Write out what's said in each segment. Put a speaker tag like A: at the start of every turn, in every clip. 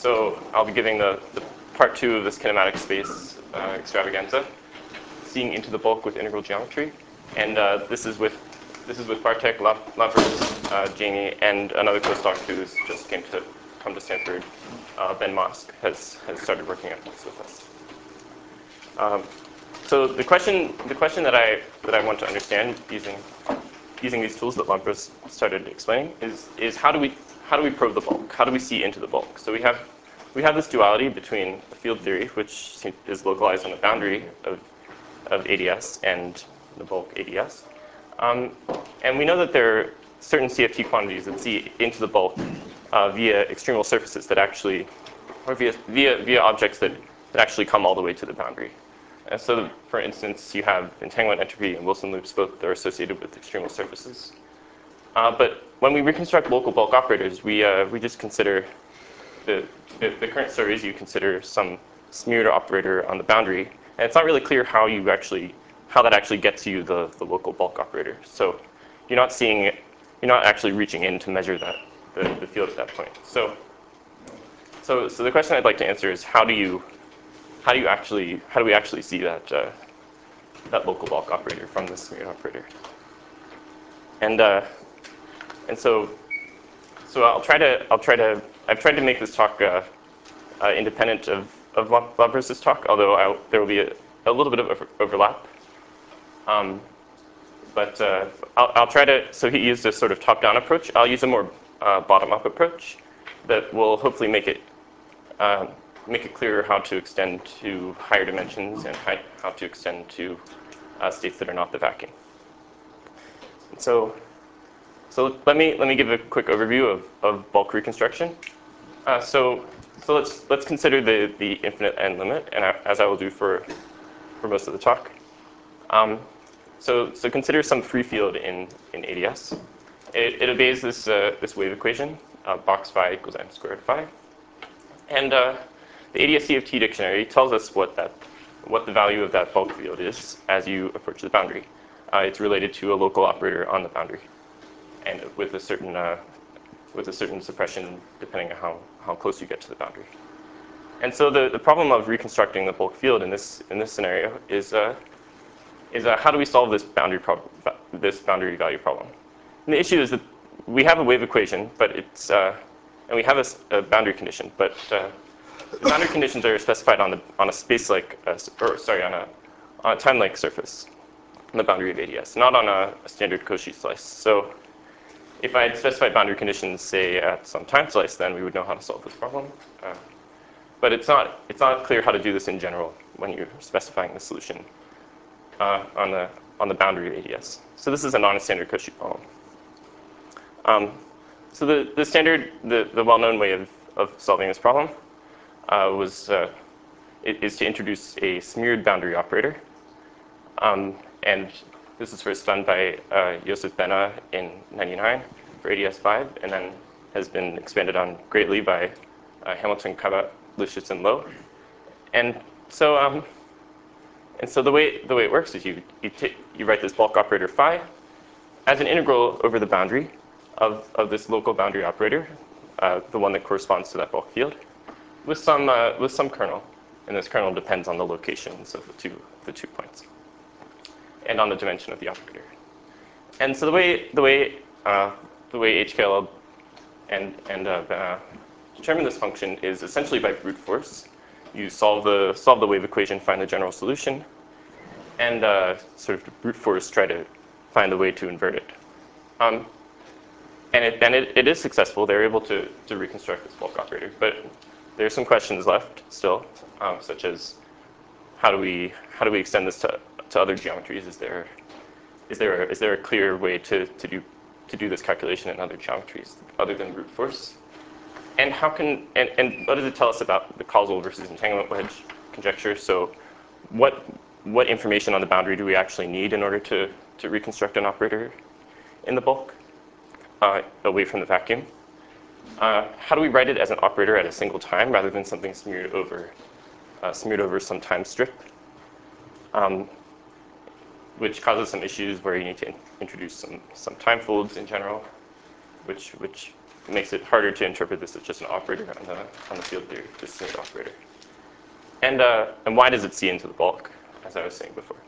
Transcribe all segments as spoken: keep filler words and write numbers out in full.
A: So I'll be giving the, the part two of this kinematic space uh, extravaganza, seeing into the bulk with integral geometry. And uh, this is with this is with Bartek, Lavers, uh, Jamie, and another postdoc who's just came to come to Stanford. Uh, Ben Mosk has has started working on this with us. Um, so the question the question that I that I want to understand using using these tools that Lavers started explaining is is how do we how do we probe the bulk? How do we see into the bulk? So we have we have this duality between the field theory, which is localized on the boundary of of A D S and the bulk A D S. Um, and we know that there are certain C F T quantities that see into the bulk uh, via extremal surfaces that actually, or via, via, via objects that, that actually come all the way to the boundary. And so, for instance, you have entanglement entropy and Wilson loops, both that are associated with extremal surfaces. Uh, but when we reconstruct local bulk operators, we, uh, we just consider, the, the, the current story is you consider some smeared operator on the boundary. And it's not really clear how you actually, how that actually gets you the, the local bulk operator. So you're not seeing, you're not actually reaching in to measure that, the, the field at that point. So, so, so the question I'd like to answer is how do you, how do you actually, how do we actually see that, uh, that local bulk operator from this smeared operator? And, uh, and so, so I'll try to, I'll try to, I've tried to make this talk uh, uh, independent of, of Lavers' talk, although I'll, there will be a, a little bit of over, overlap. Um, but uh, I'll, I'll try to, so he used a sort of top-down approach. I'll use a more uh, bottom-up approach that will hopefully make it, uh, make it clearer how to extend to higher dimensions and how, how to extend to uh, states that are not the vacuum. So, so let me, let me give a quick overview of, of bulk reconstruction. Uh, so, so let's, let's consider the, the infinite end limit, and I, as I will do for, for most of the talk. Um, So, so consider some free field in, in A D S. It, it obeys this, uh, this wave equation, uh, box phi equals m squared phi. And uh, the A D S C F T dictionary tells us what, that, what the value of that bulk field is as you approach the boundary. Uh, it's related to a local operator on the boundary, and with a certain, uh, with a certain suppression depending on how, how close you get to the boundary. And so the, the problem of reconstructing the bulk field in this, in this scenario is uh, is uh, how do we solve this boundary problem, this boundary value problem? And the issue is that we have a wave equation, but it's uh, and we have a, a boundary condition, but uh, the boundary conditions are specified on the on a space-like, uh, or sorry, on a on a time-like surface on the boundary of A D S, not on a, a standard Cauchy slice. So if I had specified boundary conditions, say at some time slice, then we would know how to solve this problem. Uh, but it's not it's not clear how to do this in general when you're specifying the solution. Uh, on the on the boundary of A D S. So this is a non-standard Cauchy problem. Um, so the, the standard, the, the well-known way of, of solving this problem uh, was uh, is to introduce a smeared boundary operator. Um, and this was first done by uh, Josef Benna in ninety-nine for A D S five, and then has been expanded on greatly by uh, Hamilton, Cabot, Lifshitz, and Lowe. And so um, And so the way the way it works is you you, you write this bulk operator phi as an integral over the boundary of, of this local boundary operator, uh, the one that corresponds to that bulk field, with some uh, with some kernel, and this kernel depends on the locations of the two the two points, and on the dimension of the operator. And so the way the way uh, the way H K L L and and uh, uh, determine this function is essentially by brute force. You solve the solve the wave equation, find the general solution, and uh, sort of brute force try to find the way to invert it. Um, and it, and it, it is successful. They're able to, to reconstruct this bulk operator. But there are some questions left still, um, such as how do we how do we extend this to, to other geometries? Is there is there a, is there a clear way to, to do to do this calculation in other geometries other than brute force? And how can and, and what does it tell us about the causal versus entanglement wedge conjecture? So what what information on the boundary do we actually need in order to, to reconstruct an operator in the bulk uh, away from the vacuum? Uh, how do we write it as an operator at a single time rather than something smeared over uh, smeared over some time strip, um, which causes some issues where you need to in introduce some some time folds in general, which which it makes it harder to interpret this as just an operator on the, on the field theory, just an operator. And, uh, and why does it see into the bulk, as I was saying before?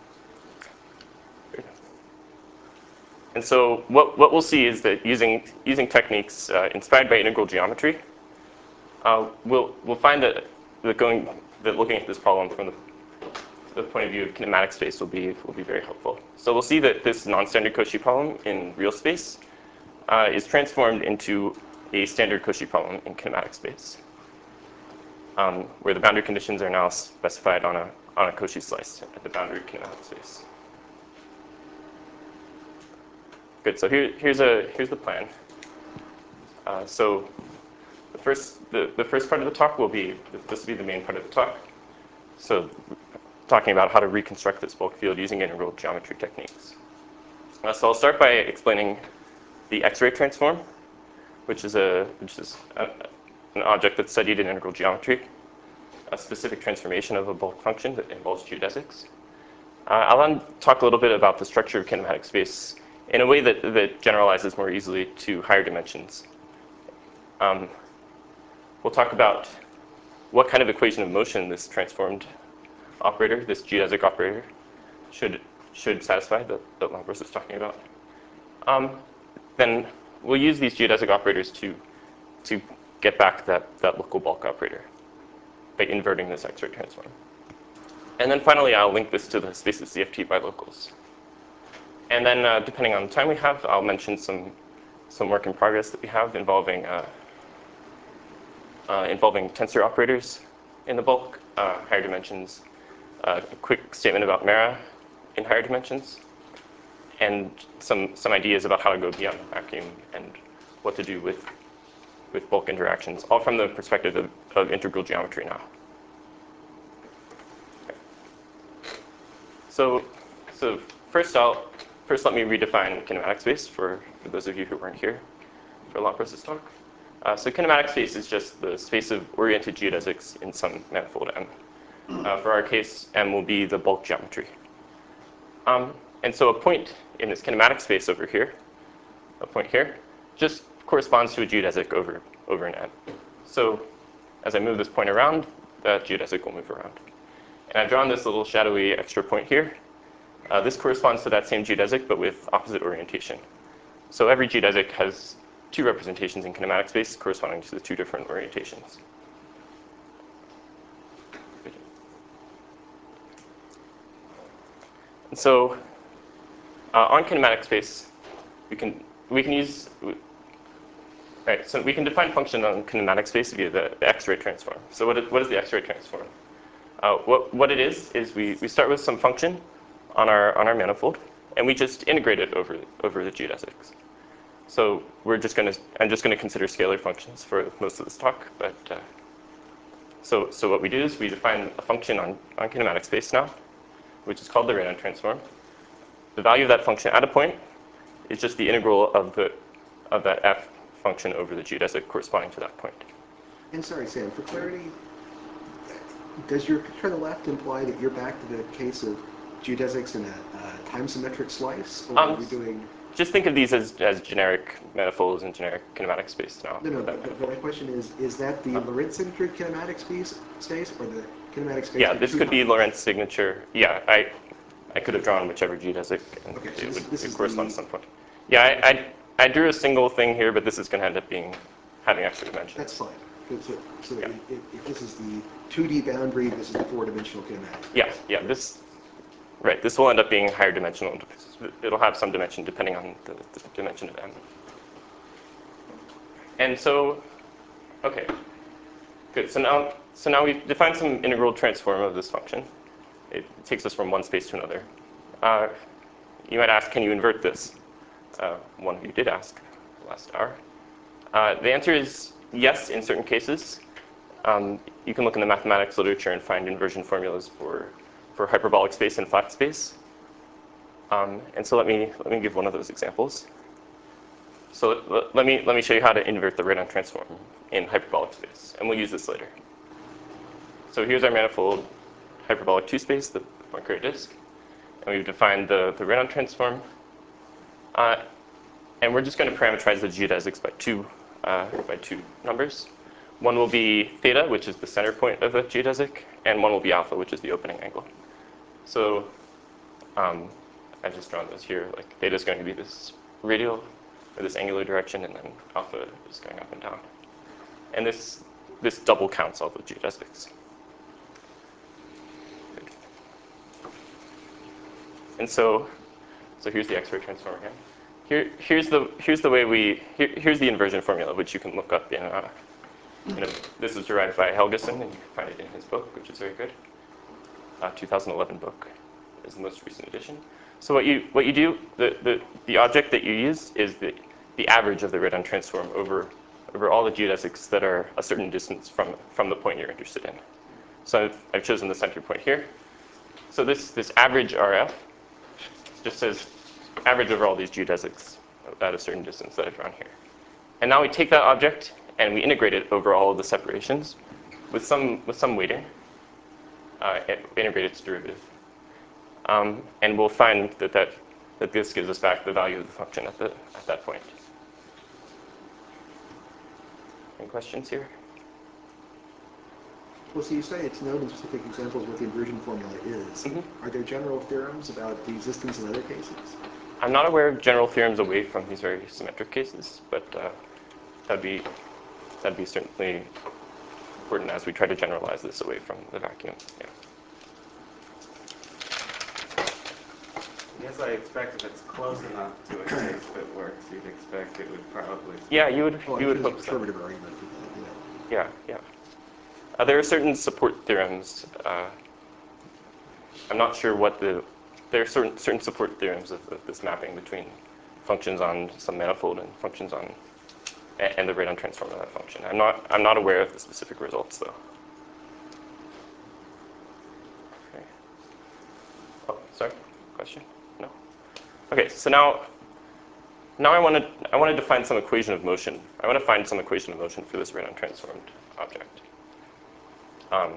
A: And so what, what we'll see is that using, using techniques uh, inspired by integral geometry, uh, we'll, we'll find that, that, going, that looking at this problem from the, the point of view of kinematic space will be, will be very helpful. So we'll see that this non-standard Cauchy problem in real space uh, is transformed into a standard Cauchy problem in kinematic space, um, where the boundary conditions are now specified on a, on a Cauchy slice at the boundary kinematic space. Good, so here, here's, a, here's the plan. Uh, so the first, the, the first part of the talk will be, this will be the main part of the talk. So talking about how to reconstruct this bulk field using integral geometry techniques. Uh, so I'll start by explaining the X-ray transform, which is, a, which is a, an object that's studied in integral geometry, a specific transformation of a bulk function that involves geodesics. Uh, I'll then talk a little bit about the structure of kinematic space in a way that, that generalizes more easily to higher dimensions. Um, we'll talk about what kind of equation of motion this transformed operator, this geodesic operator, should, should satisfy that, that Lamberts was talking about. Um, then we'll use these geodesic operators to, to get back that, that local bulk operator by inverting this X-ray transform. And then finally, I'll link this to the space of C F T by locals. And then, uh, depending on the time we have, I'll mention some, some work in progress that we have involving, uh, uh, involving tensor operators in the bulk, uh, higher dimensions, uh, a quick statement about Mera in higher dimensions, and some, some ideas about how to go beyond the vacuum and what to do with, with bulk interactions, all from the perspective of, of integral geometry now. Okay. So, so first I'll, First, let me redefine kinematic space for, for those of you who weren't here for Lamberts' talk. Uh, so kinematic space is just the space of oriented geodesics in some manifold M. Uh, for our case, M will be the bulk geometry. Um, and so a point in this kinematic space over here, a point here, just corresponds to a geodesic over, over an M. So as I move this point around, that geodesic will move around. And I've drawn this little shadowy extra point here. Uh, this corresponds to that same geodesic, but with opposite orientation. So every geodesic has two representations in kinematic space corresponding to the two different orientations. And so uh, on kinematic space, we can, we can use, right, so we can define function on kinematic space via the, the X-ray transform. So what is, what is the X-ray transform? Uh, what, what it is, is we, we start with some function on our, on our manifold, and we just integrate it over, over the geodesics. So we're just going to, I'm just going to consider scalar functions for most of this talk. But uh, so, so what we do is we define a function on, on kinematic space now, which is called the Reynolds transform. The value of that function at a point is just the integral of, the, of that f function over the geodesic corresponding to that point.
B: And sorry, Sam, for clarity, does your picture on the left imply that you're back to the case of geodesics in a uh, time-symmetric slice, or
A: um,
B: are we doing?
A: Just think of these as, as generic manifolds and generic kinematic space now.
B: No, no, but, but my question is, is that the
A: uh,
B: Lorentz-centered kinematic space, space, or the kinematic space?
A: Yeah, this could be Lorentz signature. Yeah, I, I could have drawn whichever geodesic, and
B: okay, so
A: it
B: this,
A: would
B: this
A: it
B: is
A: correspond
B: the,
A: to some point. Yeah, I, I, I drew a single thing here, but this is going to end up being having extra dimensions.
B: That's fine. So, so
A: Yeah.
B: if, if this is the two D boundary, this is the four-dimensional kinematic space.
A: Yeah, yeah, this, right, this will end up being higher dimensional. It'll have some dimension depending on the, the dimension of M. And so, okay, good. So now, so now we've defined some integral transform of this function. It takes us from one space to another. Uh, you might ask, can you invert this? Uh, one of you did ask last hour. Uh, the answer is yes in certain cases. Um, you can look in the mathematics literature and find inversion formulas for, for hyperbolic space and flat space. Um, and so let me, let me give one of those examples. So let, let, me, let me show you how to invert the Reynolds transform in hyperbolic space. And we'll use this later. So here's our manifold hyperbolic two space, the Poincare disk. And we've defined the, the Reynolds transform. Uh, and we're just going to parameterize the geodesics by two uh, by two numbers. One will be theta, which is the center point of the geodesic, and one will be alpha, which is the opening angle. So um, I've just drawn this here. Like theta is going to be this radial or this angular direction, and then alpha is going up and down. And this this double counts all the geodesics. And so, so here's the X-ray transform again. Here, here's the here's the way we here, here's the inversion formula, which you can look up in. Uh, you know, this is derived by Helgeson, and you can find it in his book, which is very good. Uh, two thousand eleven book is the most recent edition. So what you what you do, the the, the object that you use is the the average of the radon transform over over all the geodesics that are a certain distance from from the point you're interested in. So I've, I've chosen the center point here. So this this average R F just says average over all these geodesics at a certain distance that I've drawn here. And now we take that object and we integrate it over all of the separations with some with some weighting. Uh, integrate its derivative, um, and we'll find that, that that this gives us back the value of the function at the at that point. Any questions here?
B: Well, so you say it's known in specific examples what the inversion formula is. Mm-hmm. Are there general theorems about the existence in other cases?
A: I'm not aware of general theorems away from these very symmetric cases, but uh, that'd be that'd be certainly important as we try to generalize this away from the vacuum. Yeah.
C: I guess I expect if it's close enough to a case that works, you'd expect it would probably.
A: Yeah, you would.
B: Well,
A: you would hope so.
B: Argument for that,
A: yeah. Yeah, yeah. Uh, there are certain support theorems. Uh, I'm not sure what the. There are certain certain support theorems of, of this mapping between functions on some manifold and functions on, and the radon transform of that function. I'm not. I'm not aware of the specific results though. Okay. Oh, sorry. Question? No. Okay. So now. Now I want to. I want to define some equation of motion. I want to find some equation of motion for this radon transformed object. Um,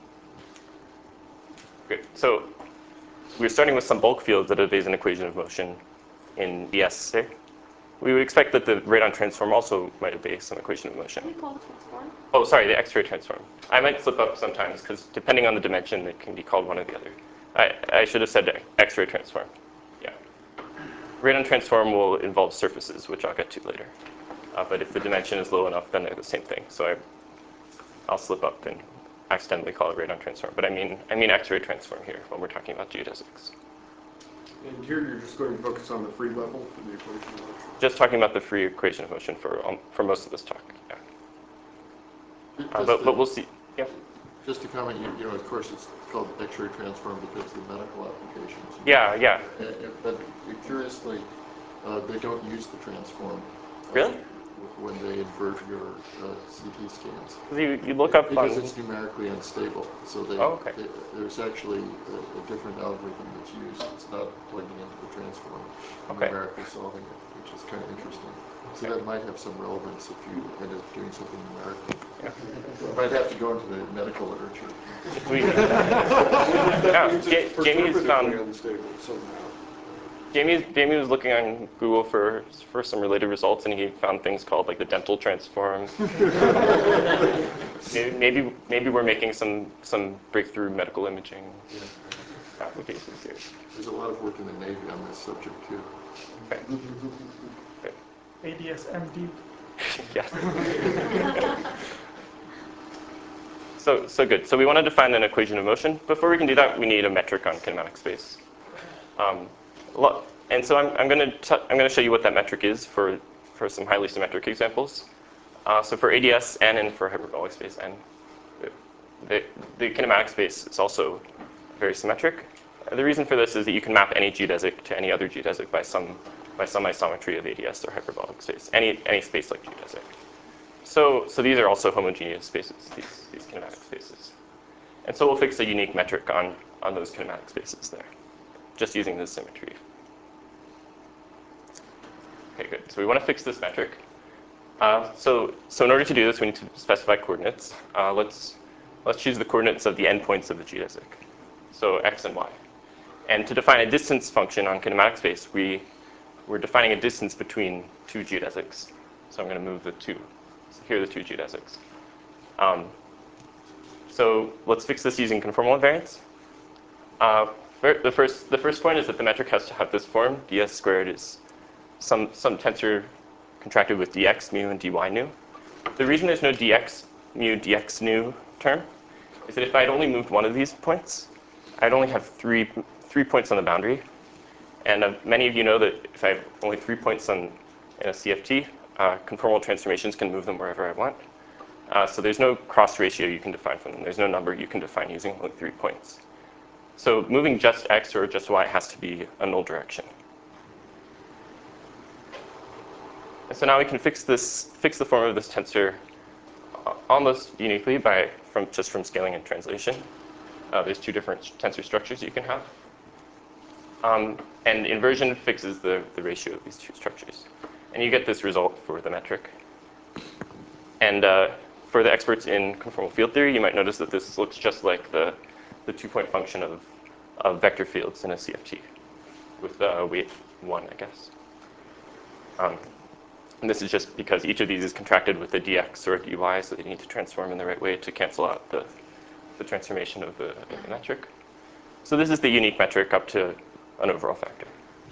A: Great. So we're starting with some bulk fields that obeys an equation of motion in E S, say. We would expect that the radon transform also might obey some equation of motion.
D: What do you call the transform?
A: Oh, sorry, the X-ray transform. I might slip up sometimes because depending on the dimension, it can be called one or the other. I, I should have said X-ray transform. Yeah. Radon transform will involve surfaces, which I'll get to later. Uh, but if the dimension is low enough, then they're the same thing. So I, I'll slip up and accidentally call it radon transform. But I mean, I mean X-ray transform here when we're talking about geodesics.
E: And here you're just going to focus on the free level in the equation of motion?
A: Just talking about the free equation of motion for um, for most of this talk. Yeah. Uh, but,
E: to,
A: but we'll see. Yeah.
E: Just to comment, you, you know, of course, it's called X-ray transform because of the medical applications.
A: Yeah, yeah.
E: Uh, but curiously, uh, they don't use the transform. Uh,
A: Really?
E: When they invert your uh, C T scans.
A: You, you look up
E: because
A: on...
E: it's numerically unstable. So they,
A: oh, okay.
E: they, there's actually a, a different algorithm that's used. It's not plugging into the transform,
A: Okay.
E: numerically solving it, which is kind of interesting. So that might have some relevance if you end up doing something numerically.
A: Yeah.
E: You might have to go into the medical literature.
A: We, yeah, J- Jamie's found...
E: unstable somehow.
A: Jamie, Jamie was looking on Google for, for some related results, and he found things called like the dental transform. maybe, maybe maybe we're making some some breakthrough medical imaging yeah. applications here.
E: There's a lot of work in the Navy on this subject too.
A: Okay. Okay.
F: A D S M D.
A: Yes. so so good. So we want to define an equation of motion. Before we can do that, we need a metric on kinematic space. Um, And so I'm, I'm going to I'm going to show you what that metric is for for some highly symmetric examples. Uh, so for A D S N and for hyperbolic space N, the, the kinematic space is also very symmetric. And the reason for this is that you can map any geodesic to any other geodesic by some by some isometry of A D S or hyperbolic space, any any space like geodesic. So so these are also homogeneous spaces, these these kinematic spaces. And so we'll fix a unique metric on on those kinematic spaces there, just using this symmetry. Okay, good. So we want to fix this metric. Uh, so, so in order to do this, we need to specify coordinates. Uh, let's let's choose the coordinates of the endpoints of the geodesic, so x and y. And to define a distance function on kinematic space, we we're defining a distance between two geodesics. So I'm going to move the two So here are the two geodesics. Um, so let's fix this using conformal invariance. Uh, the first the first point is that the metric has to have this form. ds squared is some some tensor contracted with dx mu and dy nu. The reason there's no dx mu dx nu term is that if I'd only moved one of these points, I'd only have three three points on the boundary. And uh, many of you know that if I have only three points on in a C F T, uh, conformal transformations can move them wherever I want. Uh, so there's no cross ratio you can define from them. There's no number you can define using only three points. So moving just x or just y has to be a null direction. And so now we can fix this, fix the form of this tensor almost uniquely by from just from scaling and translation. Uh, there's two different tensor structures you can have. Um, and inversion fixes the, the ratio of these two structures. And you get this result for the metric. And uh, for the experts in conformal field theory, you might notice that this looks just like the, the two-point function of, of vector fields in a C F T with uh, weight one, I guess. Um, and this is just because each of these is contracted with a dx or a dy, so they need to transform in the right way to cancel out the, the transformation of the, of the metric. So this is the unique metric up to an overall factor.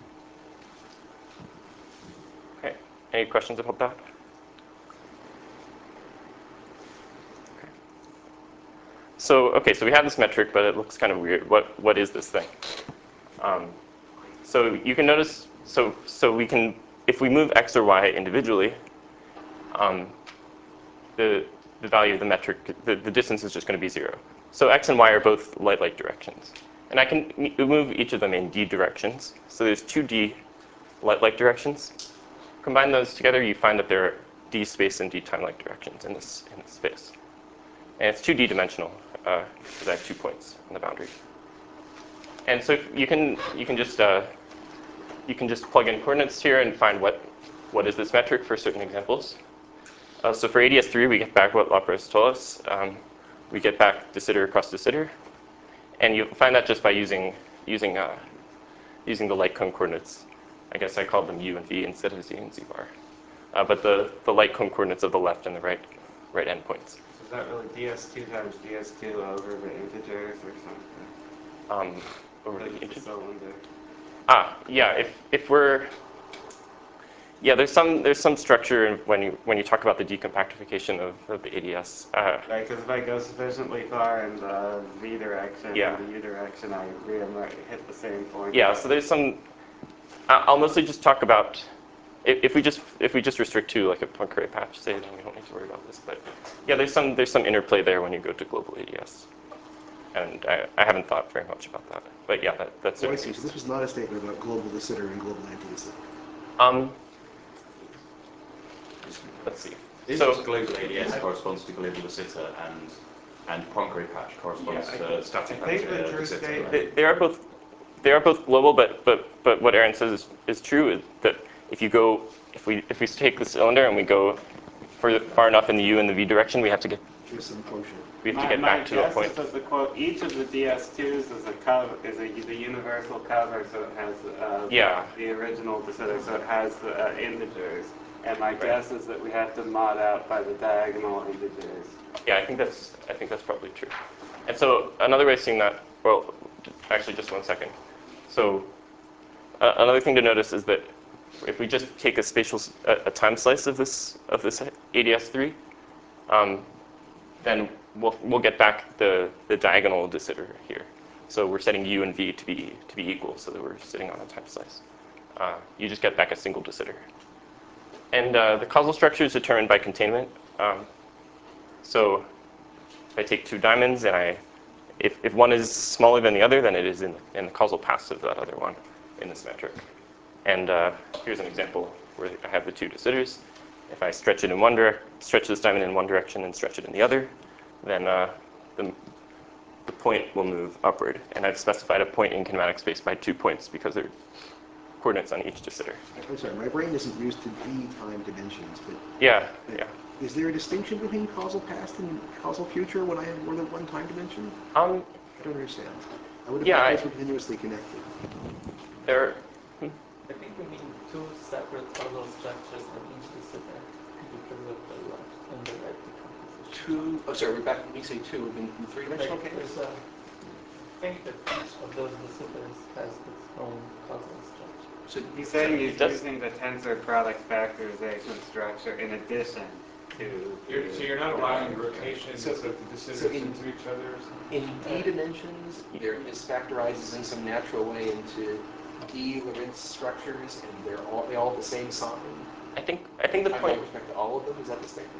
A: Okay, any questions about that? Okay. So, okay, so we have this metric, but it looks kind of weird. What, what is this thing? Um, so you can notice, so, so we can, if we move x or y individually, um, the, the value of the metric, the, the distance is just going to be zero. So x and y are both light-like directions. And I can move each of them in d directions. So there's two d light-like directions. Combine those together, you find that there are d space and d time-like directions in this, in this space. And it's two d dimensional, uh, because I have two points on the boundary. And so you can, you can just, uh, you can just plug in coordinates here and find what, what is this metric for certain examples. Uh, so for A D S three, we get back what Lapras told us. Um, we get back de Sitter across de Sitter. And you'll find that just by using, using, uh, using the light cone coordinates. I guess I called them u and v instead of z and z bar. Uh, but the, the light cone coordinates of the left and the right, right endpoints.
C: So is that really d s two times d s two over the integers or something?
A: Um, over the
C: Because it's a
A: integer.
C: cylinder.
A: Ah, yeah. If if we're yeah, there's some there's some structure when you when you talk about the decompactification of, of the A D S. Uh,
C: Right, because if I go sufficiently far in the v direction
A: Yeah.
C: and the u direction, I re- hit the same point.
A: yeah. So there's some. I- I'll mostly just talk about if, if we just if we just restrict to like a Poincare patch, say, then we don't need to worry about this. But yeah, there's some there's some interplay there when you go to global A D S. And I, I haven't thought very much about that. But yeah, that, that's
B: Oh, I
A: certainly
B: see. So
A: used.
B: this was not a statement about global de Sitter and global anti-de Sitter.
A: Um, let's see.
D: Is
A: So
D: it global A D S corresponds to global de Sitter and and Poincare patch corresponds
C: Yeah, I-
D: to static
C: I think
D: vector
C: the true
D: de Sitter,
C: state-
D: right?
A: they, they are both they are both global, but but but what Aaron says is, is true. Is that if you go if we if we take the cylinder and we go for far enough in the u and the v direction, we have to get
B: Here's some quotient.
A: we have
C: My,
A: to get
C: my
A: back to a
C: guess
A: point.
C: is that the quote, each of the D S twos is a cover, is a, the universal cover, so it has uh,
A: Yeah.
C: the original de Sitter, so it has the uh, integers. And my
A: Right.
C: guess is that we have to mod out by the diagonal integers.
A: Yeah, I think that's I think that's probably true. And so another way of seeing that, well, actually just one second. So uh, another thing to notice is that if we just take a spatial s- a, a time slice of this of this A D S three, um, then we'll we'll get back the the diagonal de Sitter here. So we're setting u and v to be to be equal, so that we're sitting on a time slice. Uh, you just get back a single de Sitter. And uh, the causal structure is determined by containment. Um, so if I take two diamonds and I, if, if one is smaller than the other, then it is in, in the causal paths of that other one in this metric. And uh, here's an example where I have the two de Sitters. If I stretch it in one direct, stretch this diamond in one direction and stretch it in the other, then uh, the, the point will move upward. And I've specified a point in kinematic space by two points because there are coordinates on each de Sitter.
B: I'm sorry, my brain isn't used to d-time dimensions, but
A: Yeah, yeah.
B: is there a distinction between causal past and causal future when I have more than one time dimension?
A: Um,
B: I don't understand. I would have
A: Yeah,
B: thought
A: I-
B: those were continuously connected.
A: there.
F: I think we mean two separate causal structures on each de Sitter, terms of the left and the right decomposition.
B: Two, oh, sorry, we're back, when you say two, in the three-dimensional
F: Like,
B: case?
F: there's a, I think that each of those disciplines has its own causal structure.
B: So
C: He's saying he's
A: does-
C: using the tensor product factorization structure in addition to.
G: You're, so you're not allowing rotations
B: So-
G: of the
B: so
G: decisions
B: in-
G: into each other? or something?
B: in D dimensions, there is factorizes in some natural way into D Lorentz structures, and they're all, they all have the same sign.
A: I think I think the
B: With
A: point.
B: respect to all of them, is that the statement?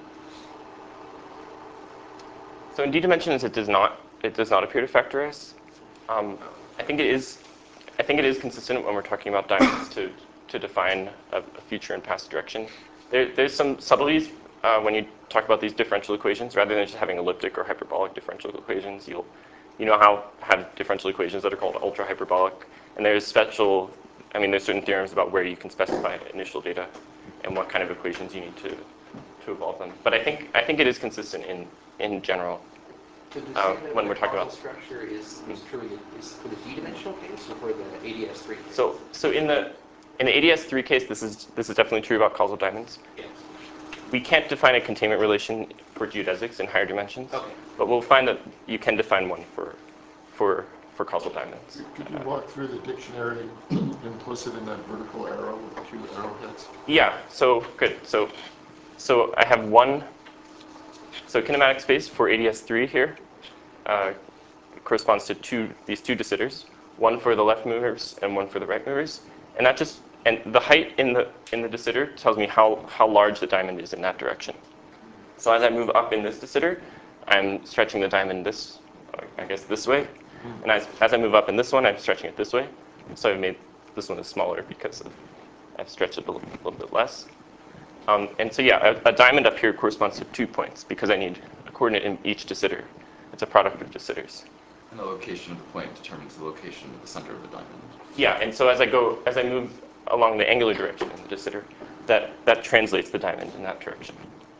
A: So in D dimensions, it does not it does not appear to factorize. Um, I think it is I think it is consistent when we're talking about diamonds to to define a, a future and past direction. There, there's some subtleties uh, when you talk about these differential equations. Rather than just having elliptic or hyperbolic differential equations, you'll you know how have differential equations that are called ultra hyperbolic, and there's special. I mean, there's certain theorems about where you can specify initial data and what kind of equations you need to to evolve them. But I think I think it is consistent in in general.
B: So the
A: Uh,
B: statement
A: when
B: of
A: we're
B: the
A: talking
B: causal
A: about-
B: structure is, is true is for the D-dimensional case or for the A D S three case?
A: So so in the in the A D S three case, this is this is definitely true about causal diamonds.
B: Yes.
A: We can't define a containment relation for geodesics in higher dimensions,
B: Okay.
A: but we'll find that you can define one for for for causal diamonds.
E: Could you walk through the dictionary implicit in that vertical arrow with two arrowheads?
A: Yeah. So good. So so I have one. So kinematic space for A D S three here uh, corresponds to two these two de Sitters, one for the left movers and one for the right movers, and that just and the height in the in the de Sitter tells me how how large the diamond is in that direction. So as I move up in this de Sitter, I'm stretching the diamond this, I guess this way, and as as I move up in this one, I'm stretching it this way. So I've made this one is smaller because of, I've stretched it a little, little bit less. Um, and so yeah, a, a diamond up here corresponds to two points because I need a coordinate in each de Sitter. It's a product of de Sitters.
D: And the location of the point determines the location of the center of the diamond.
A: Yeah, and so as I go, as I move along the angular direction in the de Sitter, that, that translates the diamond in that direction.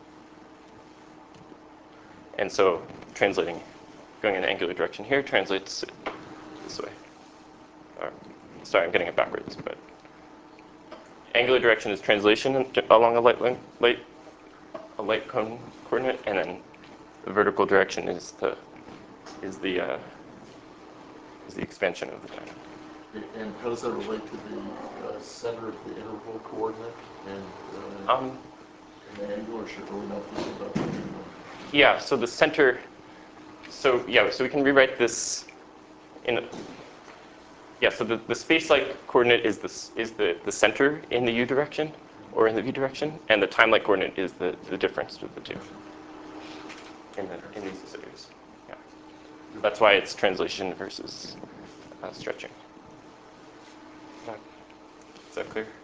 A: And so translating, going in the angular direction here translates it this way. Or, sorry, I'm getting it backwards, but angular direction is translation along a light, light, a light cone coordinate, and then the vertical direction is the is the uh, is the expansion of the diamond.
E: And how does that relate to the uh, center of the interval coordinate and, uh,
A: Um,
E: and the angle, or should we not think about that anymore?
A: yeah. So the center. So yeah. So we can rewrite this in. Yeah. So the, the space-like coordinate is this is the the center in the u direction or in the v direction, and the time-like coordinate is the the difference of the two in the in these series. Yeah. That's why it's translation versus uh, stretching. Is that clear?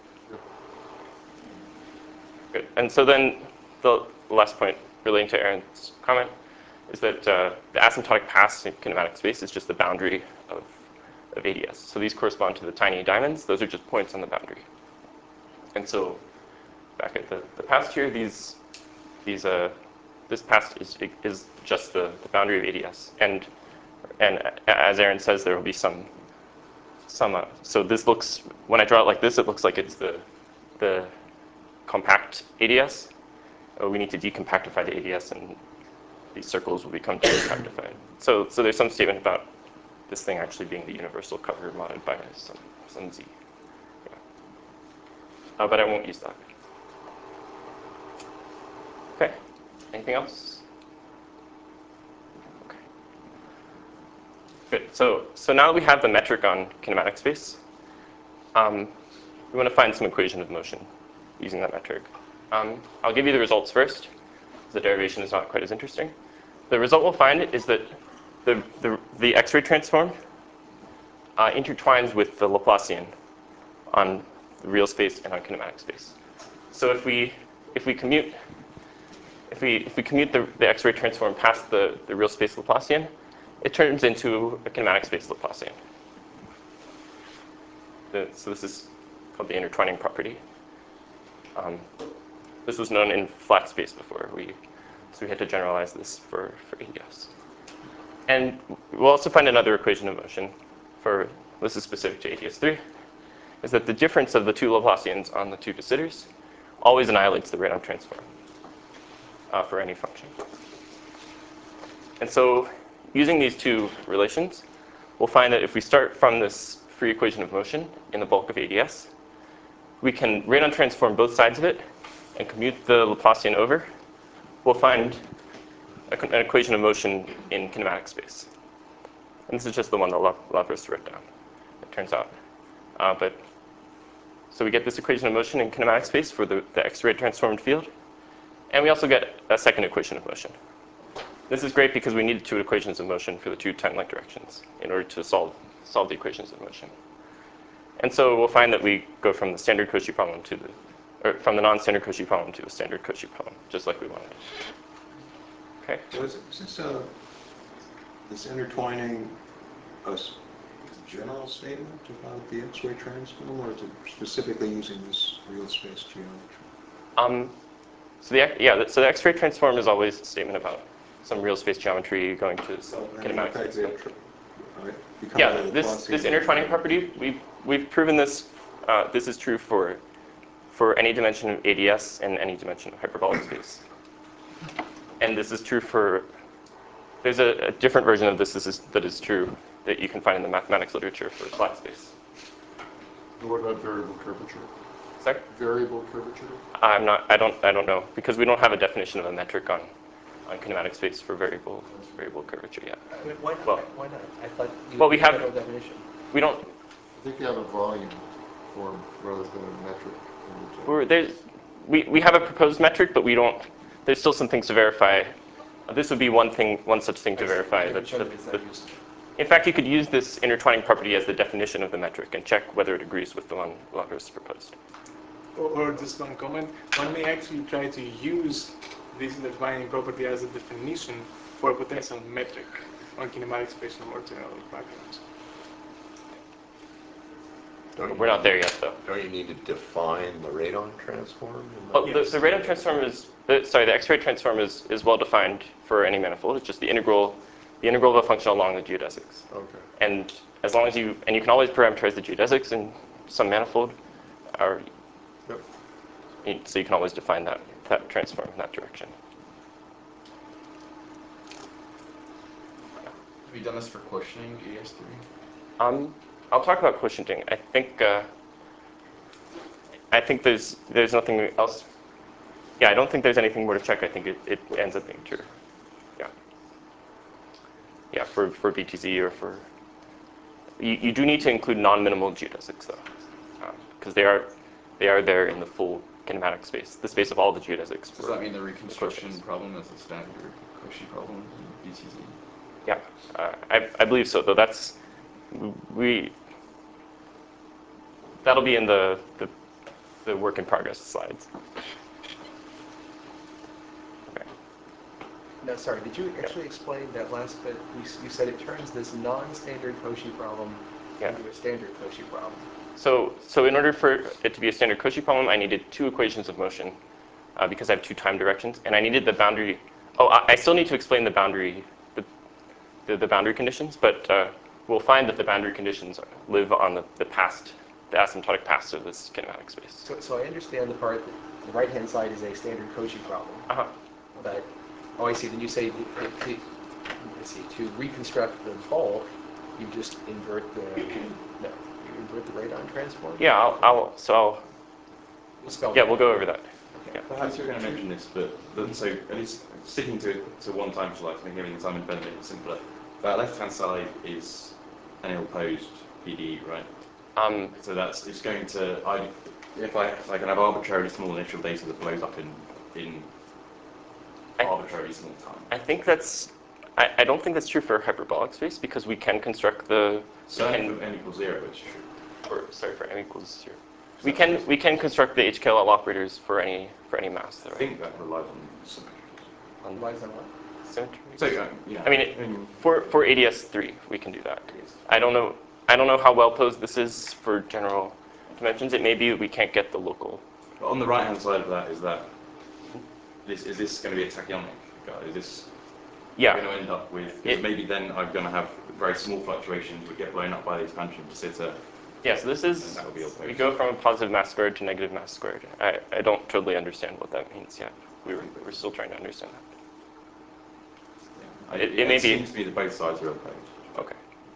A: Good. And so then the last point relating to Aaron's comment is that uh, the asymptotic pass in kinematic space is just the boundary of, of A D S. So these correspond to the tiny diamonds. Those are just points on the boundary. And so back at the, the past here, these, these, uh, this past is, is just the, the boundary of A D S. And, and as Aaron says, there will be some Some, uh, so this looks, when I draw it like this, it looks like it's the, the compact A D S. Uh, we need to decompactify the A D S, and these circles will become decompactified. So, so there's some statement about this thing actually being the universal cover modded by some, some Z. Yeah. Uh, but I won't use that. Okay. Anything else? Good. So, so now that we have the metric on kinematic space, um, we want to find some equation of motion using that metric. Um, I'll give you the results first. The derivation is not quite as interesting. The result we'll find is that the, the, the X-ray transform uh, intertwines with the Laplacian on the real space and on kinematic space. So if we if we commute if we if we commute the, the X-ray transform past the, the real space Laplacian, it turns into a kinematic space Laplacian. The, so this is called the intertwining property. Um, this was known in flat space before. We, so we had to generalize this for, for A D S. And we'll also find another equation of motion for, this is specific to A D S three, is that the difference of the two Laplacians on the two de Sitters always annihilates the radon transform. uh, for any function. And so using these two relations, we'll find that if we start from this free equation of motion in the bulk of A D S, we can radon transform both sides of it and commute the Laplacian over. We'll find a, an equation of motion in kinematic space. And this is just the one that Lapros wrote down, it turns out. Uh, but so we get this equation of motion in kinematic space for the, the X-ray transformed field. And we also get a second equation of motion. This is great because we needed two equations of motion for the two time-length directions in order to solve, solve the equations of motion. And so we'll find that we go from the standard Cauchy problem to the, or from the non-standard Cauchy problem to a standard Cauchy problem, just like we wanted. Okay.
H: So is, is this a, this intertwining a s- general statement about the X-ray transform, or is it specifically using this real space geometry?
A: Um, so the yeah, so the X-ray transform is always a statement about some real space geometry going to some
H: So, I mean,
A: kinematic
H: in fact,
A: space.
H: the tr- right, because
A: Yeah,
H: of the
A: this
H: Laplacian
A: this intertwining
H: over-
A: property, we've we've proven this. Uh, this is true for for any dimension of A D S and any dimension of hyperbolic space. And this is true for. There's a, a different version of this, this is, that is true that you can find in the mathematics literature for flat space.
E: And what about variable curvature?
A: Sorry?
E: Variable curvature?
A: I'm not. I don't. I don't know because we don't have a definition of a metric on on kinematic space for variable variable curvature yet.
B: I mean, why not?
A: Well-
B: Why not? I thought you
A: Well, we
B: had
A: have-
B: no definition.
A: We don't.
E: I think you have a volume form rather than a metric. in the
A: We're, there's, we we have a proposed metric, but we don't. There's still some things to verify. This would be one thing, one such thing to verify. That, that, that, in fact, you could use this intertwining property as the definition of the metric and check whether it agrees with the one Lapros proposed.
G: Or, or just one comment, one may actually try to use this intertwining property as a definition for a potential metric on kinematic space or more general backgrounds.
I: Don't you
A: We're not
I: need-
A: there yet, though.
I: Don't you need to define the radon transform? in
A: Oh,
I: that?
A: the, the radon transform is, the, sorry, the X-ray transform is, is well defined for any manifold. It's just the integral, the integral of a function along the geodesics.
I: Okay.
A: And as long as you, and you can always parameterize the geodesics in some manifold, or,
I: Yep.
A: you- so you can always define that, that transform in that direction.
D: Have you done this for quotienting A D S three?
A: Um, I'll talk about quotienting. I think, uh, I think there's, there's nothing else. Yeah, I don't think there's anything more to check. I think it, it ends up being true. Yeah. Yeah, for, for B T Z or for, you, you do need to include non-minimal geodesics though, because they are, they are there in the full kinematic space, the space of all the geodesics.
D: Does
A: for-
D: that mean the reconstruction
A: quotients.
D: problem is a standard Cauchy problem in B T Z?
A: Yeah, uh, I, I believe so, though that's, we, that'll be in the, the, the work in progress slides. Okay.
B: No, sorry, did you actually explain that last bit? You, s- you said it turns this non-standard Cauchy problem
A: Yeah.
B: into a standard Cauchy problem.
A: So, so in order for it to be a standard Cauchy problem, I needed two equations of motion uh, because I have two time directions, and I needed the boundary. Oh, I, I still need to explain the boundary, the, the, the boundary conditions, but uh, we'll find that the boundary conditions live on the, the past, the asymptotic past of this kinematic space.
B: So, so I understand the part that the right-hand side is a standard Cauchy problem,
A: Uh-huh.
B: but, oh, I see, then you say, the- the- the- let's see, to reconstruct the bulk, you just invert the, no, you invert the radon transform?
A: Yeah, I'll, I'll so I'll,
B: We'll spell
A: yeah,
B: it.
A: we'll go over that. Yeah.
D: Perhaps you're going to mention this, but but- so at least sticking to to one time slide to make everything time independent and simpler. That left-hand side is an ill-posed P D E, right?
A: Um,
D: So that's it's going to I if I if I can have arbitrarily small initial data that blows up in in
A: I-
D: arbitrarily small time.
A: I think that's, I, I don't think that's true for hyperbolic space because we can construct the, we
D: Certainly
A: can,
D: for n equals zero, it's true.
A: or sorry, for m equals zero. We can we can construct the H K L operators for any for any mass.
D: I
A: Right?
D: think that relies on symmetry.
A: On
B: Why is that what?
A: symmetry.
D: So uh, yeah,
A: I mean, it,
D: in-
A: for for A D S three, we can do that.
D: Yes.
A: I don't know. I don't know how well posed this is for general dimensions. It may be that we can't get the local.
D: But on the right-hand side of that is that this is this going to be a tachyonic guy? Is this
A: Yeah.
D: going to end up with
A: It-
D: maybe then I'm going to have very small fluctuations that get blown up by the expansion to sit at
A: Yeah. So this is
D: And that would be
A: we
D: opposed.
A: go from a positive mass squared to negative mass squared. I I don't totally understand what that means yet. we were, we're still trying to understand that.
D: I-
A: It- it may be-
D: seems to me that both sides are opposed.
A: Okay.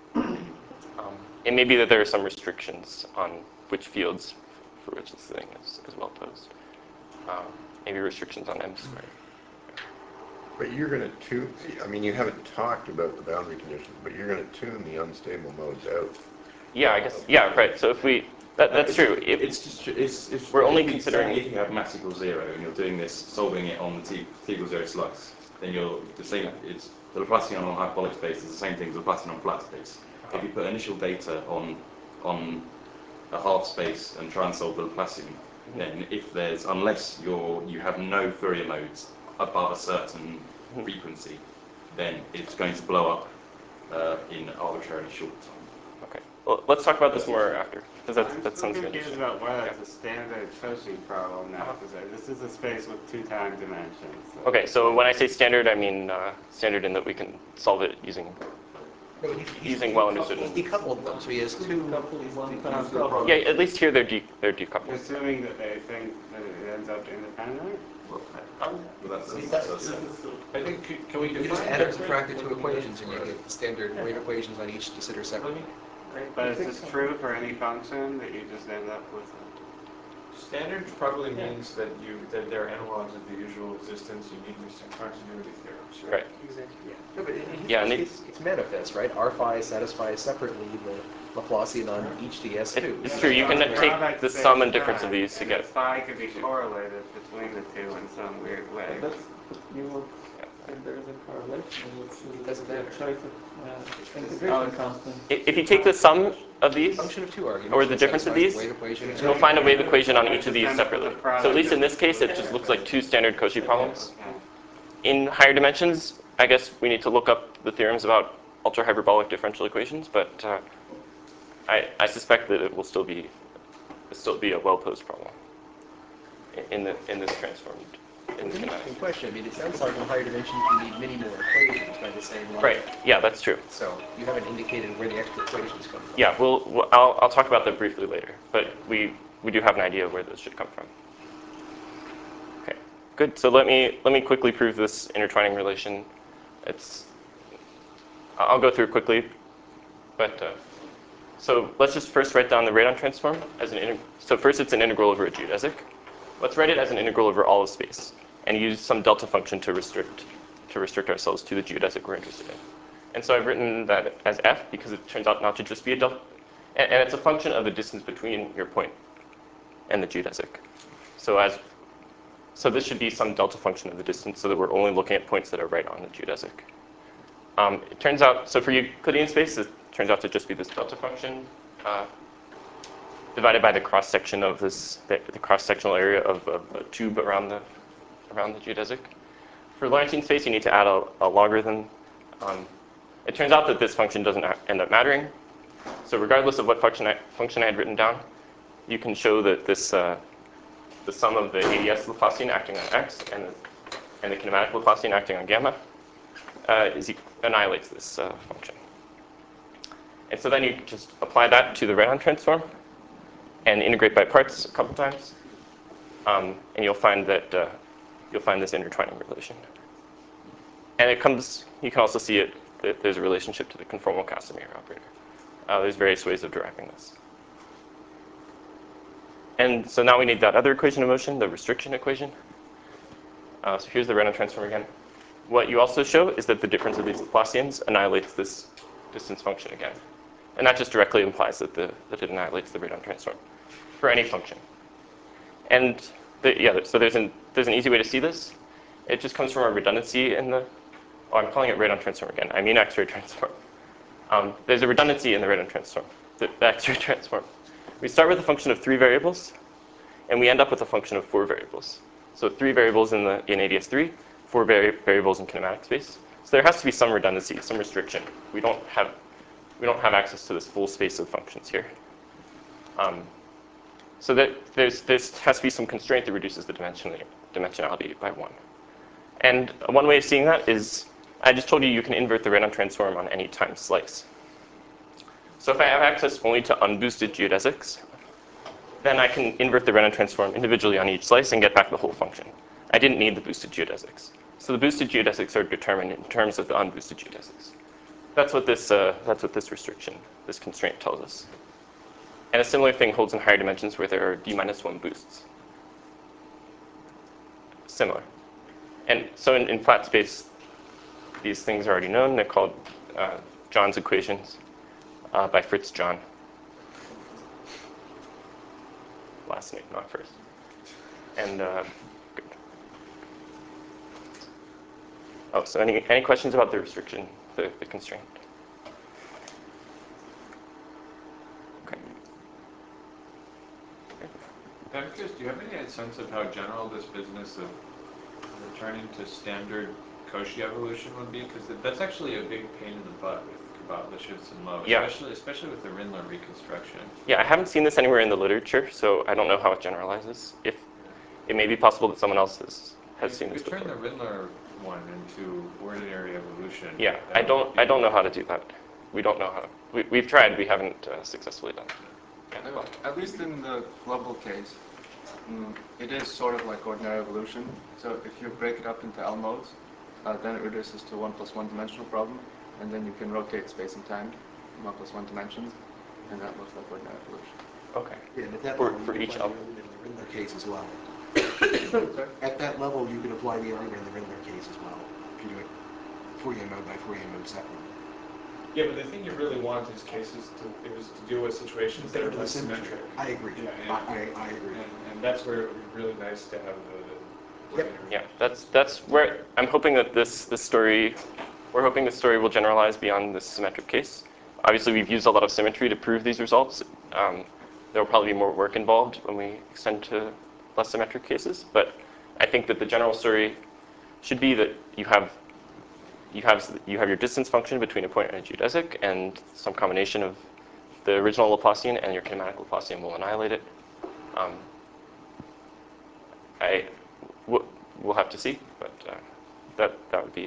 A: Um, it may be that there are some restrictions on which fields for which this thing is, is well posed. Um, maybe restrictions on M squared.
I: But you're going to tune, I mean, you haven't talked about the boundary conditions, but you're going to tune the unstable modes out.
A: Yeah, I guess, yeah, right. So if we, that, that's
D: It's-
A: true. If,
D: It's just, it's, it's.
A: We're only
D: if you-
A: considering-
D: If you have mass equals zero and you're doing this, solving it on the t, t equals zero slice, then you're, the same, it's, the Laplacian on hyperbolic space is the same thing as the Laplacian on flat space. If you put initial data on, on a half space and try and solve the Laplacian, then if there's, unless you're, you have no Fourier modes above a certain frequency, then it's going to blow up uh, in arbitrarily short time.
A: okay. Well, let's talk about this more after, because that,
C: I'm
A: that
C: still
A: sounds
C: confused
A: interesting.
C: about why that's a standard Cauchy problem now, because this is a space with two time dimensions. So
A: Okay, so when I say standard, I mean uh, standard in that we can solve it using,
B: No, he- he-
A: using
B: he
A: well
B: coupled-
A: understood.
B: He coupled them, so he has two.
F: one
H: Use
F: time.
H: their product.
A: Yeah, at least here they're, de they're decoupled.
C: assuming that they think that it ends up independent?
D: But that's,
B: He
D: that's,
B: does.
D: that's,
E: I think, c- can we
B: You just
E: define
B: add and
E: that?
B: subtract the two equations, and you get standard wave equations on each considered separately.
C: But is this true for any function that you just end up with?
E: Standard probably means that you, that they're analogs of the usual existence. You need these continuity theorems, right?
A: Right.
F: Exactly, yeah.
B: No, but in his
A: Yeah,
B: case,
A: and it-
B: it's, it's manifest, right? R phi satisfies separately the Laplacian on each D S
A: It,
B: two.
A: it's true, you can take the sum and difference of these to
C: And
A: get,
C: phi could be correlated between the two in some weird way.
F: That's, you would say there is a correlation, which is
B: Doesn't
F: the
B: matter.
F: choice of uh, integration
C: Oh, it's-
F: constant.
A: i- if you take the sum of these,
B: Function of two arguments.
A: or the
B: that
A: difference of
B: satisfies
A: these,
B: the wave equation.
A: you'll find a wave equation on each of these
C: Just end up with a
A: separately.
C: product
A: So at least in
C: of-
A: this case, it just looks like two standard Cauchy problems.
C: Okay.
A: In higher dimensions, I guess we need to look up the theorems about ultra-hyperbolic differential equations, but uh, I, I suspect that it will still be still be a well-posed problem i- in the in this transformed in the
B: Interesting
A: kinematics.
B: question. I mean, it sounds like in higher dimensions you need many more equations by the same line.
A: Right. Yeah, that's true.
B: So you haven't indicated where the extra equations come from.
A: Yeah, we'll, we'll I'll, I'll talk about that briefly later, but we we do have an idea where those should come from. Okay, good. So let me let me quickly prove this intertwining relation. It's I'll go through it quickly, but uh, so let's just first write down the radon transform as an integ so first it's an integral over a geodesic. Let's write it as an integral over all of space and use some delta function to restrict to restrict ourselves to the geodesic we're interested in. And so I've written that as f because it turns out not to just be a delta, and, and it's a function of the distance between your point and the geodesic. So as so this should be some delta function of the distance so that we're only looking at points that are right on the geodesic. Um, it turns out, so for Euclidean space, it turns out to just be this delta function uh, divided by the cross section of this, the, the cross sectional area of, of a tube around the around the geodesic. For Lorentzian space, you need to add a, a logarithm. Um, it turns out that this function doesn't end up mattering. So regardless of what function I, function I had written down, you can show that this uh, the sum of the A D S Laplacian acting on x and the, and the kinematic Laplacian acting on gamma uh, is, annihilates this uh, function. And so then you just apply that to the radon transform and integrate by parts a couple times, um, and you'll find that uh, you'll find this intertwining relation. And it comes. You can also see it. That there's a relationship to the conformal Casimir operator. Uh, there's various ways of deriving this. And so now we need that other equation of motion, the restriction equation. Uh, so here's the radon transform again. What you also show is that the difference of these Laplacians annihilates this distance function again. And that just directly implies that, the, that it annihilates the radon transform for any function. And the, yeah, so there's an, there's an easy way to see this. It just comes from a redundancy in the, oh, I'm calling it radon transform again. I mean X-ray transform. Um, there's a redundancy in the radon transform, the, the X-ray transform. We start with a function of three variables, and we end up with a function of four variables. So three variables in the in A D S three, four vari variables in kinematic space. So there has to be some redundancy, some restriction. We don't have we don't have access to this full space of functions here. Um, so that there's there's has to be some constraint that reduces the dimension, dimensionality by one. And one way of seeing that is I just told you you can invert the radon transform on any time slice. So if I have access only to unboosted geodesics, then I can invert the radon transform individually on each slice and get back the whole function. I didn't need the boosted geodesics. So the boosted geodesics are determined in terms of the unboosted geodesics. That's what this, uh, that's what this restriction, this constraint tells us. And a similar thing holds in higher dimensions where there are d minus one boosts. Similar. And so in, in flat space, these things are already known. They're called uh, John's equations uh, by Fritz John. Last name, not first. And uh, good. Oh, so any, any questions about the restriction, the, the constraint? Okay.
E: I'm curious, do you have any sense of how general this business of returning to standard Cauchy evolution would be? Because that's actually a big pain in the butt with Kabbatlicious and Low,
A: Yeah.
E: especially, especially with the Rindler reconstruction.
A: Yeah, I haven't seen this anywhere in the literature, so I don't know how it generalizes. If it may be possible that someone else has, has seen
E: You
A: this
E: could turn
A: before.
E: the Rindler one into ordinary evolution.
A: Yeah,
E: That
A: I
E: would
A: don't.
E: be-
A: I don't know how to do that. We don't know how. We, we've tried. We haven't uh, successfully done it. Yeah, well,
J: At least in the global case, mm, it is sort of like ordinary evolution. So if you break it up into L modes, uh, then it reduces to one plus one dimensional problem, and then you can rotate space and time in one plus one dimensions, and that looks like ordinary evolution.
A: okay.
B: Yeah, and at that
A: For-
B: level,
A: for
B: you can
A: each
B: apply
A: element.
B: the argument in the Rindler case as well. At that level, you can apply the argument in the Rindler case as well, if you do it Fourier mode by Fourier mode separately.
E: Yeah, but the thing you really want is cases to, is to deal with situations that are less symmetric.
B: I agree.
E: Yeah, and,
B: I, I agree.
E: and, and that's where it would be really nice to have the
B: Yep.
E: ordinary.
A: Yeah, that's that's where I'm hoping that this this story, we're hoping this story will generalize beyond this symmetric case. Obviously, we've used a lot of symmetry to prove these results. Um, there will probably be more work involved when we extend to less symmetric cases, but I think that the general story should be that you have you have you have your distance function between a point and a geodesic, and some combination of the original Laplacian and your kinematic Laplacian will annihilate it. Um, I w- we'll have to see, but uh, that that would be,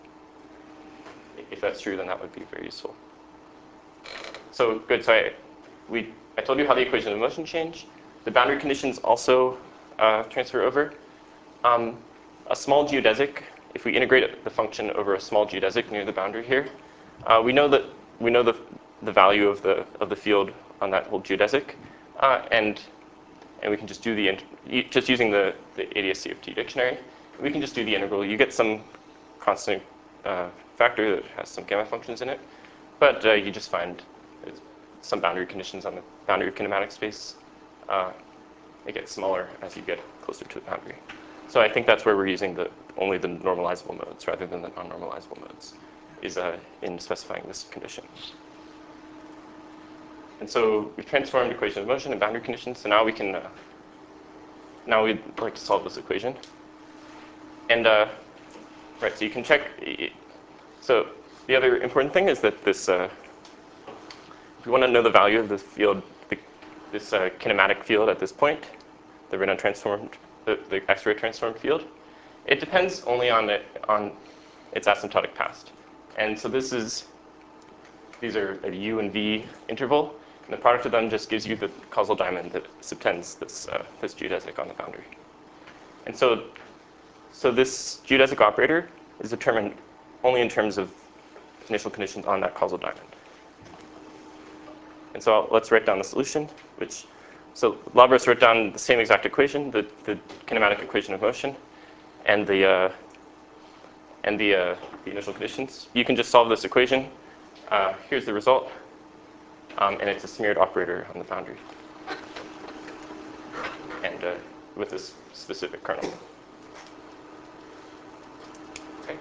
A: if that's true, then that would be very useful. So good. So I we I told you how the equation of motion change. The boundary conditions also uh, transfer over. Um, a small geodesic, if we integrate the function over a small geodesic near the boundary here, uh, we know that we know the the value of the of the field on that whole geodesic, uh, and and we can just do the int- just using the the A D S C F T dictionary, we can just do the integral. You get some constant uh, factor that has some gamma functions in it, but uh, you just find some boundary conditions on the boundary of kinematic space. Uh, it gets smaller as you get closer to the boundary. So I think that's where we're using the only the normalizable modes rather than the non-normalizable modes, is uh, in specifying this condition. And so we've transformed equation of motion and boundary conditions. So now we can, uh, now we'd like to solve this equation. And uh, right, so you can check. So the other important thing is that this, uh, if you want to know the value of this field, the, this uh, kinematic field at this point, the Renan transformed, the, the X-ray transformed field, it depends only on it on its asymptotic past. And so this is, these are a U and V interval, and the product of them just gives you the causal diamond that subtends this uh, this geodesic on the boundary. And so, so this geodesic operator is determined only in terms of initial conditions on that causal diamond. And so I'll, let's write down the solution, which, so Labros wrote down the same exact equation, the, the kinematic equation of motion, and the uh, and the, uh, the initial conditions. You can just solve this equation. Uh, here's the result, um, and it's a smeared operator on the boundary, and uh, with this specific kernel. Okay.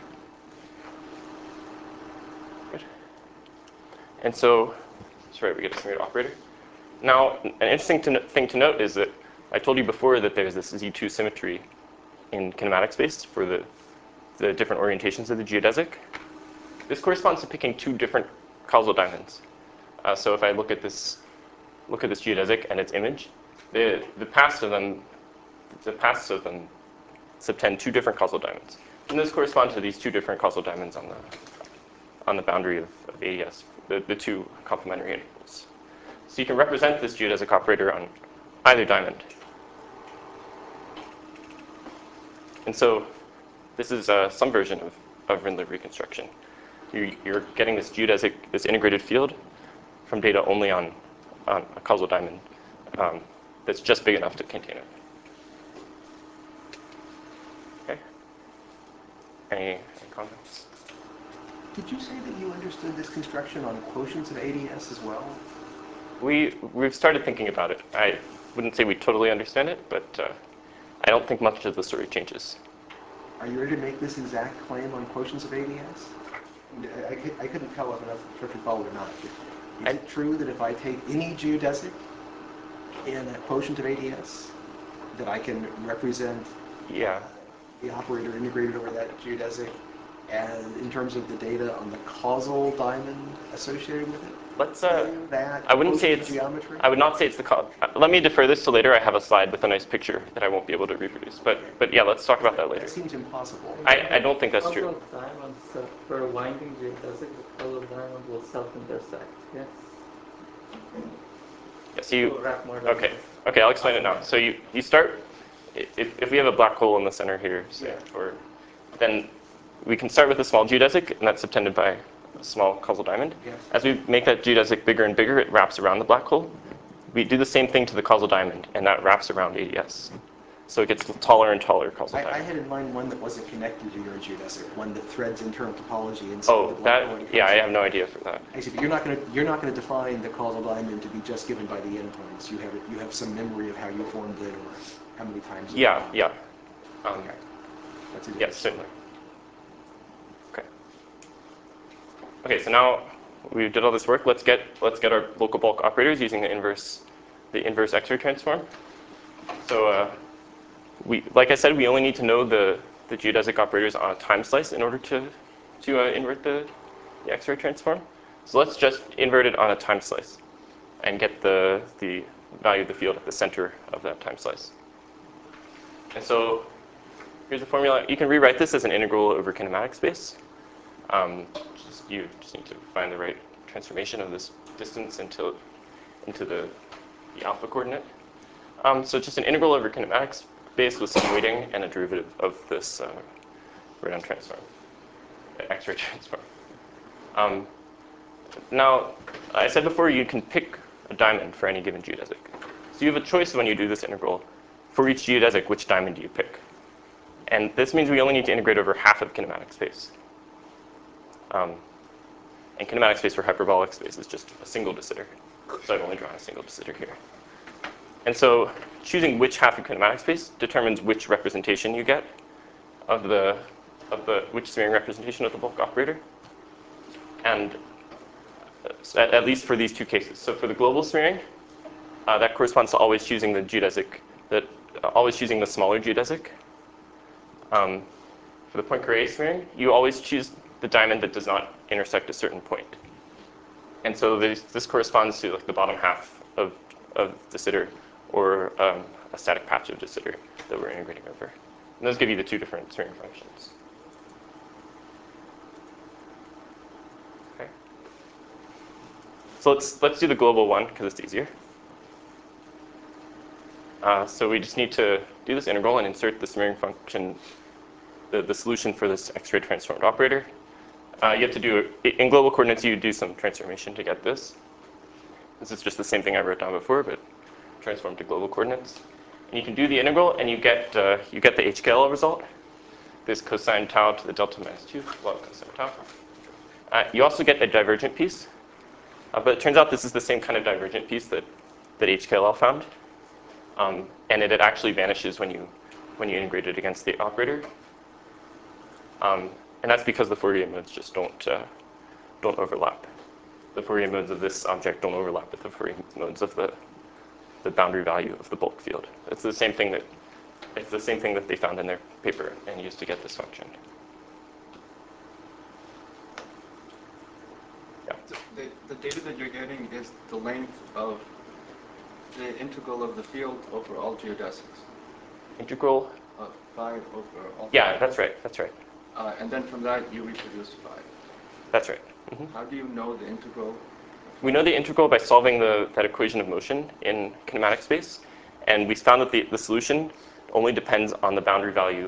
A: Good. And so, sorry, we get a smeared operator. Now, an interesting to no- thing to note is that I told you before that there's this Z two symmetry in kinematic space for the, the different orientations of the geodesic. This corresponds to picking two different causal diamonds. Uh, so if I look at this, look at this geodesic and its image, the the past of them, the pasts of them subtend two different causal diamonds, and those correspond to these two different causal diamonds on the on the boundary of, of A D S, the, the two complementary intervals. So you can represent this geodesic operator on either diamond. And so this is uh, some version of, of Rindler reconstruction. You're, you're getting this geodesic, this integrated field from data only on, on a causal diamond um, that's just big enough to contain it. Okay. Any, any comments?
B: Did you say that you understood this construction on quotients of A D S as well?
A: We, we've started thinking about it. I wouldn't say we totally understand it, but uh, I don't think much of the story changes.
B: Are you ready to make this exact claim on quotients of A D S? I, I, I couldn't tell if enough if you followed or not. Is
A: I,
B: it true that if I take any geodesic in a quotient of A D S, that I can represent
A: yeah.
B: the operator integrated over that geodesic and in terms of the data on the causal diamond associated with it?
A: Let's, uh,
B: that
A: I wouldn't say
B: quotient
A: it's,
B: geometry?
A: I would not say it's the cause. Let me defer this to later. I have a slide with a nice picture that I won't be able to reproduce. But, but yeah, let's talk about that later.
B: That seems impossible.
A: I, I don't think that's true.
F: Causal diamonds, uh, for a winding geodesic, the causal diamond will self-intersect, yes?
A: Yes, you,
F: We'll wrap more than
A: okay,
F: this.
A: okay, I'll explain it now. So you, you start, if, if we have a black hole in the center here, say,
F: Yeah.
A: or then we can start with a small geodesic, and that's subtended by a small causal diamond.
B: Yes.
A: As we make that geodesic bigger and bigger, it wraps around the black hole. We do the same thing to the causal diamond, and that wraps around A D S. So it gets taller and taller causal
B: I,
A: diamond.
B: I had in mind one that wasn't connected to your geodesic, one that threads internal topology inside
A: Oh,
B: the black hole.
A: that, yeah, I have no idea for that.
B: I see, but you're not going to you're not going to define the causal diamond to be just given by the endpoints. You have it, you have some memory of how you formed it or how many times. it
A: Yeah,
B: formed.
A: yeah. Um,
B: Okay. That's a
A: yes, certainly. Okay. Okay, so now we did all this work. Let's get let's get our local bulk operators using the inverse the inverse X-ray transform. So uh, we, like I said, we only need to know the the geodesic operators on a time slice in order to to uh, invert the, the X-ray transform. So let's just invert it on a time slice and get the the value of the field at the center of that time slice. And so here's the formula. You can rewrite this as an integral over kinematic space. Um, just, you just need to find the right transformation of this distance into into the, the alpha coordinate. Um, so just an integral over kinematic space with some weighting and a derivative of this uh, radon transform, X-ray transform. Um, now, I said before you can pick a diamond for any given geodesic. So you have a choice when you do this integral. For each geodesic, which diamond do you pick? And this means we only need to integrate over half of kinematic space. Um, and kinematic space for hyperbolic space is just a single de Sitter. So I've only drawn a single de Sitter here. And so choosing which half of kinematic space determines which representation you get of the, of the which smearing representation of the bulk operator. And at, at least for these two cases. So for the global smearing, uh, that corresponds to always choosing the geodesic, that uh, always choosing the smaller geodesic. Um, for the Poincare smearing, you always choose the diamond that does not intersect a certain point. And so this, this corresponds to like the bottom half of, of de Sitter, or um, a static patch of de Sitter that we're integrating over. And those give you the two different smearing functions. Okay. So let's let's do the global one because it's easier. Uh, so we just need to do this integral and insert the smearing function, the, the solution for this X-ray transformed operator. Uh, you have to do, in global coordinates, you do some transformation to get this. This is just the same thing I wrote down before, but transformed to global coordinates. And you can do the integral, and you get uh, you get the H K L result. This cosine tau to the delta minus two log cosine tau. Uh, you also get a divergent piece, uh, but it turns out this is the same kind of divergent piece that that H K L found, um, and it, it actually vanishes when you when you integrate it against the operator. Um, and that's because the Fourier modes just don't uh, don't overlap. The Fourier modes of this object don't overlap with the Fourier modes of the the boundary value of the bulk field. It's the same thing that it's the same thing that they found in their paper and used to get this function. Yeah.
J: The, the data that you're getting is the length of the integral of the field over all geodesics.
A: Integral?
J: Uh, phi over all.
A: Yeah, that's right. That's right.
J: Uh, and then from that you reproduce phi.
A: That's right. Mm-hmm.
J: How do you know the integral?
A: We know the integral by solving the, that equation of motion in kinematic space, and we found that the, the solution only depends on the boundary value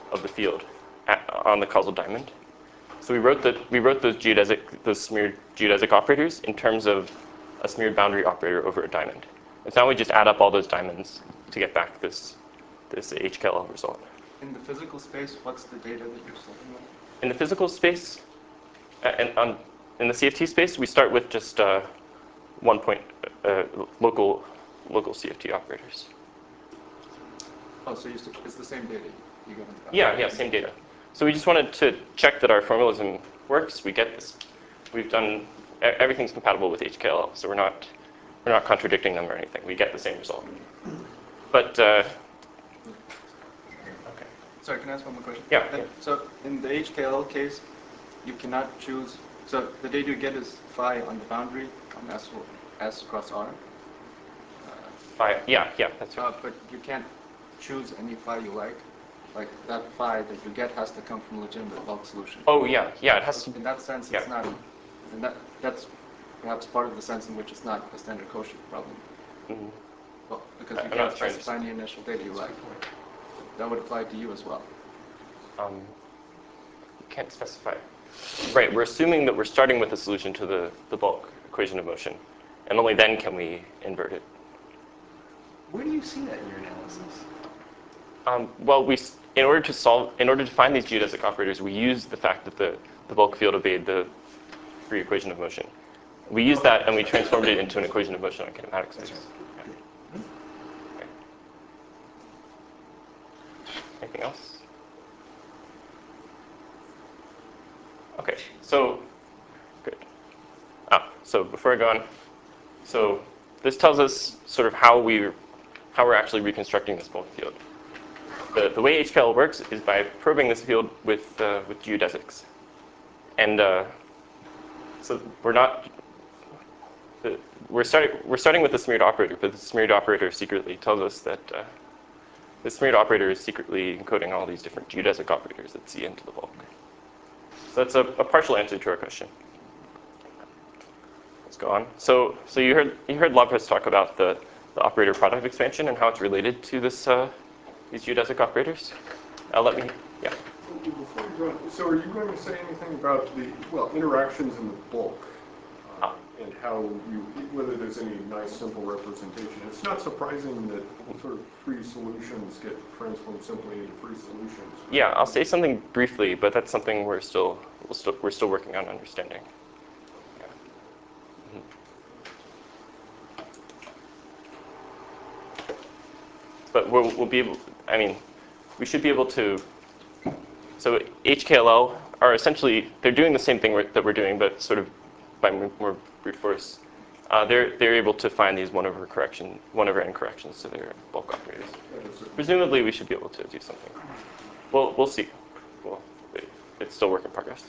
A: of the field at, on the causal diamond. So we wrote the we wrote those geodesic those smeared geodesic operators in terms of a smeared boundary operator over a diamond. And so now we just add up all those diamonds to get back this this H K L L result.
J: In the physical space, what's the data that you're starting with?
A: In the physical space, uh, and on, in the C F T space, we start with just uh, one point uh, local local C F T operators.
J: Oh, so you st- it's the same data you give into that?
A: Yeah, yeah, same data. So we just wanted to check that our formalism works. We get this. We've done everything's compatible with H K L L, so we're not we're not contradicting them or anything. We get the same result. But uh, okay.
J: Sorry, can I ask one more question?
A: Yeah,
J: Uh,
A: yeah.
J: So in the H K L L case, you cannot choose. So the data you get is phi on the boundary on S, S cross R.
A: Phi, yeah, yeah, that's right.
J: Uh, but you can't choose any phi you like. Like that phi that you get has to come from a legitimate bulk solution.
A: Oh yeah, yeah, it has to.
J: In that sense,
A: yeah.
J: it's not. And that that's perhaps part of the sense in which it's not a standard quotient problem.
A: Mm-hmm.
J: Well, because you
A: I'm
J: can't
A: not sure I
J: specify any initial data you like. That would apply to you as well.
A: Um, you can't specify. Right, we're assuming that we're starting with a solution to the, the bulk equation of motion, and only then can we invert it.
B: Where do you see that in your analysis?
A: Um, well, we, in order to solve, in order to find these geodesic operators, we use the fact that the, the bulk field obeyed the free equation of motion. We used that and we transformed it into an equation of motion on kinematic space. Yeah. Okay. Anything else? Okay, so good. Ah, so before I go on, so this tells us sort of how we how we're actually reconstructing this bulk field. The, the way H K L works is by probing this field with, uh, with geodesics. And uh, so we're not, the, we're, starting, we're starting with the smeared operator, but the smeared operator secretly tells us that uh, the smeared operator is secretly encoding all these different geodesic operators that see into the bulk. So that's a, a partial answer to our question. Let's go on. So, so you heard, you heard Lopez talk about the, the operator product expansion and how it's related to this, uh, these geodesic operators. Uh, let me, yeah.
I: Before you go on, so are you going to say anything about the, well, interactions in the bulk? Uh, and how you, whether there's any nice simple representation. It's not surprising that sort of free solutions get transformed simply into free solutions.
A: Yeah, I'll say something briefly, but that's something we're still, we'll still we're still working on understanding. Yeah. Mm-hmm. But we'll, we'll be able, I mean, we should be able to, so H K L L are essentially, they're doing the same thing we're, that we're doing, but sort of by more brute force. Uh, they're, they're able to find these one over correction, one over n corrections to their bulk operators. Presumably, we should be able to do something. Well, we'll see. Well, it, it's still work in progress.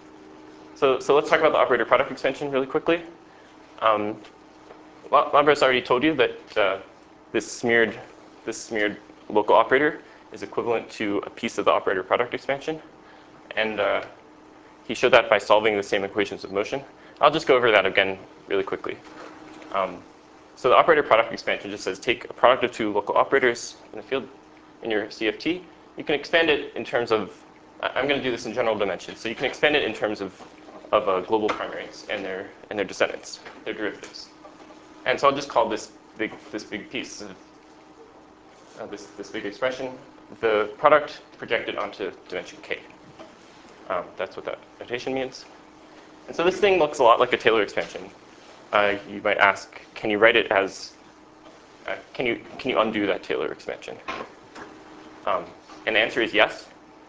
A: So, so let's talk about the operator product expansion really quickly. Um, Lambros already told you that uh, this smeared, this smeared local operator is equivalent to a piece of the operator product expansion, and uh, he showed that by solving the same equations of motion. I'll just go over that again really quickly. Um, so the operator product expansion just says take a product of two local operators in a field in your C F T. You can expand it in terms of, I'm going to do this in general dimensions, so you can expand it in terms of, of uh, global primaries and their, and their descendants, their derivatives. And so I'll just call this big, this big piece, of, uh, this, this big expression, the product projected onto dimension k. Um, that's what that notation means. And so this thing looks a lot like a Taylor expansion. Uh, you might ask, can you write it as, uh, can you can you undo that Taylor expansion? Um, and the answer is yes.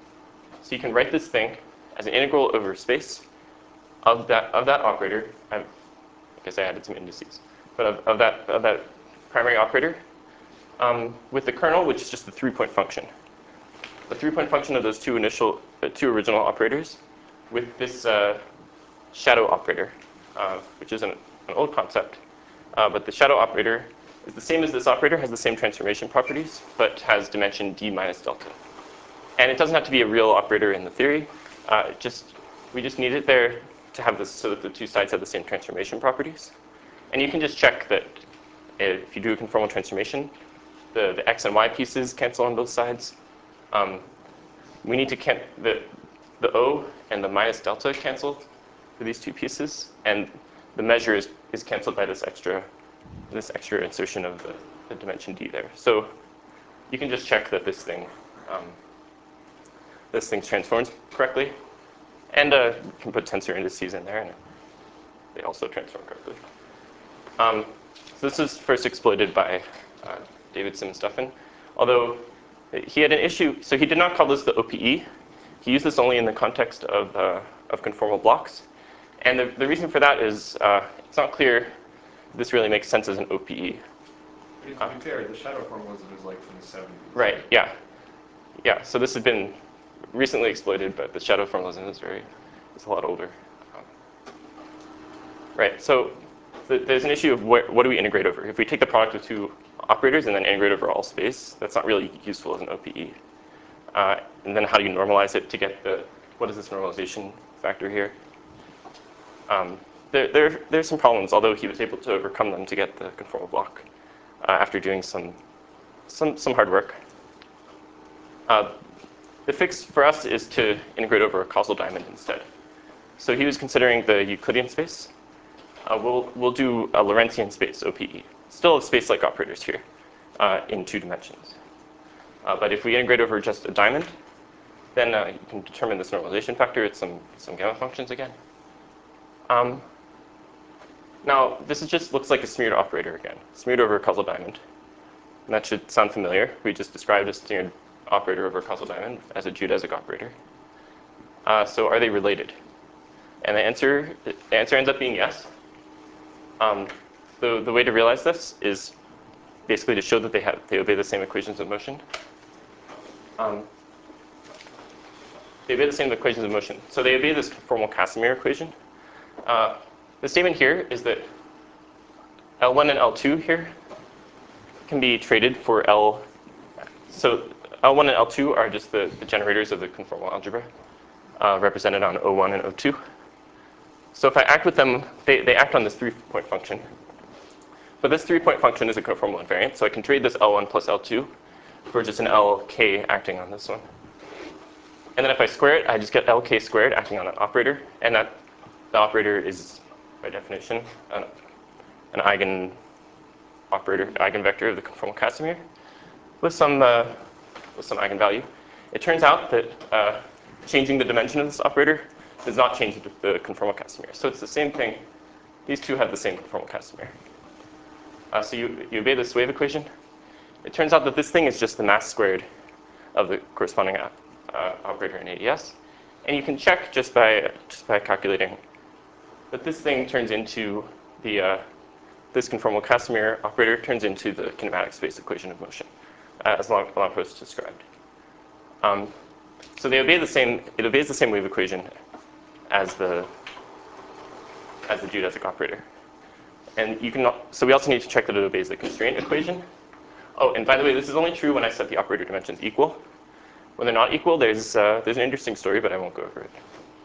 A: So you can write this thing as an integral over space of that of that operator. I guess I added some indices, but of, of that of that primary operator um, with the kernel, which is just the three-point function. The three-point function of those two initial, uh, two original operators, with this uh, shadow operator, uh, which is an, an old concept, uh, but the shadow operator is the same as this operator, has the same transformation properties, but has dimension d minus delta. And it doesn't have to be a real operator in the theory. Uh, it just we just need it there to have this so that the two sides have the same transformation properties. And you can just check that if you do a conformal transformation, the, the x and y pieces cancel on both sides. Um, we need to can the the O and the minus delta cancel for these two pieces, and the measure is, is canceled by this extra this extra insertion of the, the dimension d there. So you can just check that this thing um, this thing transforms correctly, and uh, you can put tensor indices in there, and they also transform correctly. Um, so this was first exploited by uh, David Simmons-Duffin, although he had an issue. So he did not call this the O P E. He used this only in the context of, uh, of conformal blocks. And the, the reason for that is uh, it's not clear if this really makes sense as an O P E.
E: To be fair, the shadow formalism is like from the seventies.
A: Right, yeah. Yeah, so this has been recently exploited, but the shadow formalism is very, it's a lot older. Um, right, so th there's an issue of where, what do we integrate over? If we take the product of two operators and then integrate over all space, that's not really useful as an O P E. Uh, and then how do you normalize it to get the, what is this normalization factor here? Um, there, there, there's some problems, although he was able to overcome them to get the conformal block uh, after doing some, some, some hard work. Uh, the fix for us is to integrate over a causal diamond instead. So he was considering the Euclidean space. Uh, we'll, we'll do a Lorentzian space, O P E. Still a space-like operators here uh, in two dimensions. Uh, but if we integrate over just a diamond, then uh, you can determine this normalization factor. It's some, some gamma functions again. Um, now, this is just looks like a smeared operator again, smeared over a causal diamond. And that should sound familiar. We just described a smeared operator over a causal diamond as a geodesic operator. Uh, so are they related? And the answer, the answer ends up being yes. Um, the, the way to realize this is basically to show that they, have, they obey the same equations of motion. Um, they obey the same equations of motion. So they obey this conformal Casimir equation. Uh, the statement here is that L one and L two here can be traded for L. So L one and L two are just the, the generators of the conformal algebra, uh, represented on O one and O two. So if I act with them, they, they act on this three-point function. But this three-point function is a conformal invariant, so I can trade this L one plus L two for just an L K acting on this one. And then if I square it, I just get L K squared acting on an operator, and that the operator is, by definition, an, an eigen operator, eigenvector of the conformal Casimir with some uh, with some eigenvalue. It turns out that uh, changing the dimension of this operator does not change the, the conformal Casimir. So it's the same thing. These two have the same conformal Casimir. Uh, so you, you obey this wave equation. It turns out that this thing is just the mass squared of the corresponding uh, operator in A D S. And you can check just by, just by calculating that this thing turns into the, uh, this conformal Casimir operator turns into the kinematic space equation of motion, uh, as Lampros described. Um, so they obey the same, it obeys the same wave equation as the, as the geodesic operator. And you can, so we also need to check that it obeys the constraint equation. Oh, and by the way, this is only true when I set the operator dimensions equal. When they're not equal, there's, uh, there's an interesting story, but I won't go over it.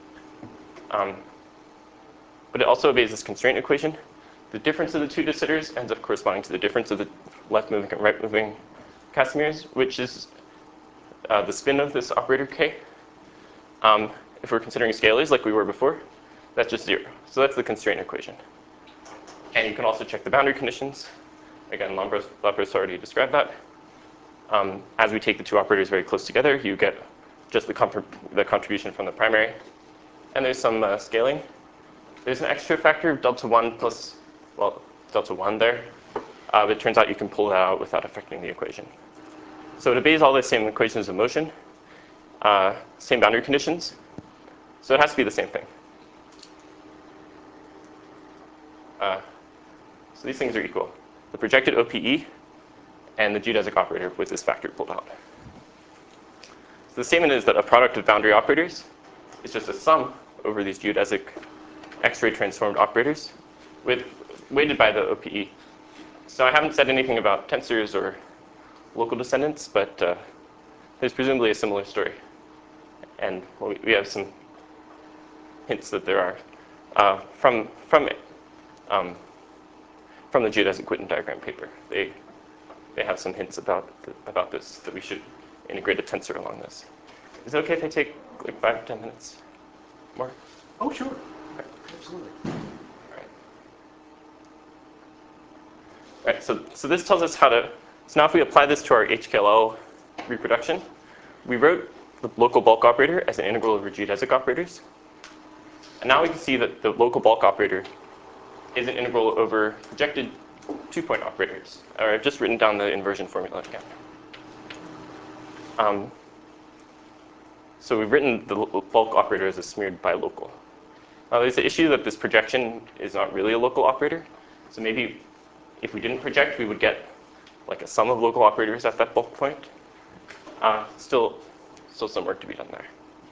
A: Um, but it also obeys this constraint equation. The difference of the two de Sitters ends up corresponding to the difference of the left-moving and right-moving Casimirs, which is uh, the spin of this operator K. Um, if we're considering scalars like we were before, that's just zero. So that's the constraint equation. And you can also check the boundary conditions. Again, Lampros, Lampros already described that. Um, as we take the two operators very close together, you get just the, the contribution from the primary. And there's some uh, scaling. There's an extra factor of delta one plus, well, delta one there. Uh, but it turns out you can pull that out without affecting the equation. So it obeys all the same equations of motion, uh, same boundary conditions. So it has to be the same thing. Uh, so these things are equal. The projected O P E and the geodesic operator with this factor pulled out. So the statement is that a product of boundary operators is just a sum over these geodesic X-ray transformed operators with weighted by the O P E. So I haven't said anything about tensors or local descendants, but uh, there's presumably a similar story. And well, we have some hints that there are uh, from, from, um, from the geodesic Witten diagram paper. They, they have some hints about, the, about this, that we should integrate a tensor along this. Is it okay if I take like five or ten minutes more?
B: Oh, sure. Absolutely.
A: All right. All right. So so this tells us how to. So now if we apply this to our H K L L reproduction, we wrote the local bulk operator as an integral over geodesic operators. And now we can see that the local bulk operator is an integral over projected two-point operators. Or I've just written down the inversion formula again. Um, so we've written the bulk operator as a smeared bilocal. Now there's the issue that this projection is not really a local operator. So maybe if we didn't project, we would get like a sum of local operators at that bulk point. Uh, still, still some work to be done there.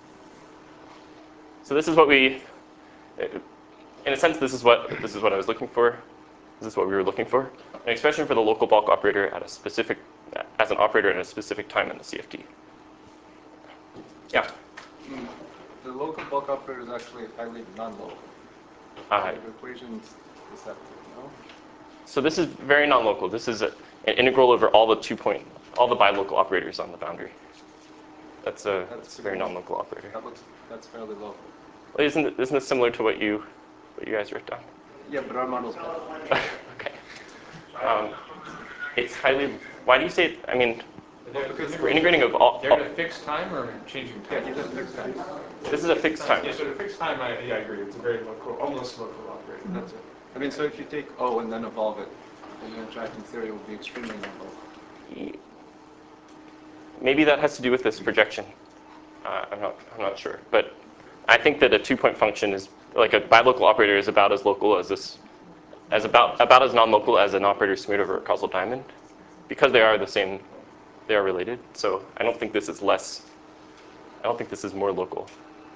A: So this is what we, in a sense, this is what this is what I was looking for. This is what we were looking for. An expression for the local bulk operator at a specific, as an operator at a specific time in the C F T. Yeah.
J: Mm, the local bulk operator is actually highly non-local.
A: Uh,
J: the equation is deceptive, no?
A: So this is very non-local. This is a, an integral over all the two-point, all the bilocal operators on the boundary. That's a,
J: That's
A: that's a very non-local operator.
J: That looks, that's fairly local.
A: Well, isn't it, isn't this similar to what you, what you guys wrote down?
J: Yeah, but our model's better.
A: Okay. Um, it's highly. Why do you say it? I mean, we're integrating of all.
E: They're at a fixed time or changing time?
J: Yeah, these are fixed times.
A: This is a fixed time.
E: Yeah, so the fixed time, I, yeah, I agree. It's a very local, almost local operator.
J: That's it. I mean, so if you take O and then evolve it, then your interacting theory will be extremely non-local.
A: Maybe that has to do with this projection. Uh, I'm not. I'm not sure, but I think that a two-point function is like a bilocal operator is about as local as this, as about about as non-local as an operator smeared over a causal diamond, because they are the same. They are related. So I don't think this is less. I don't think this is more local.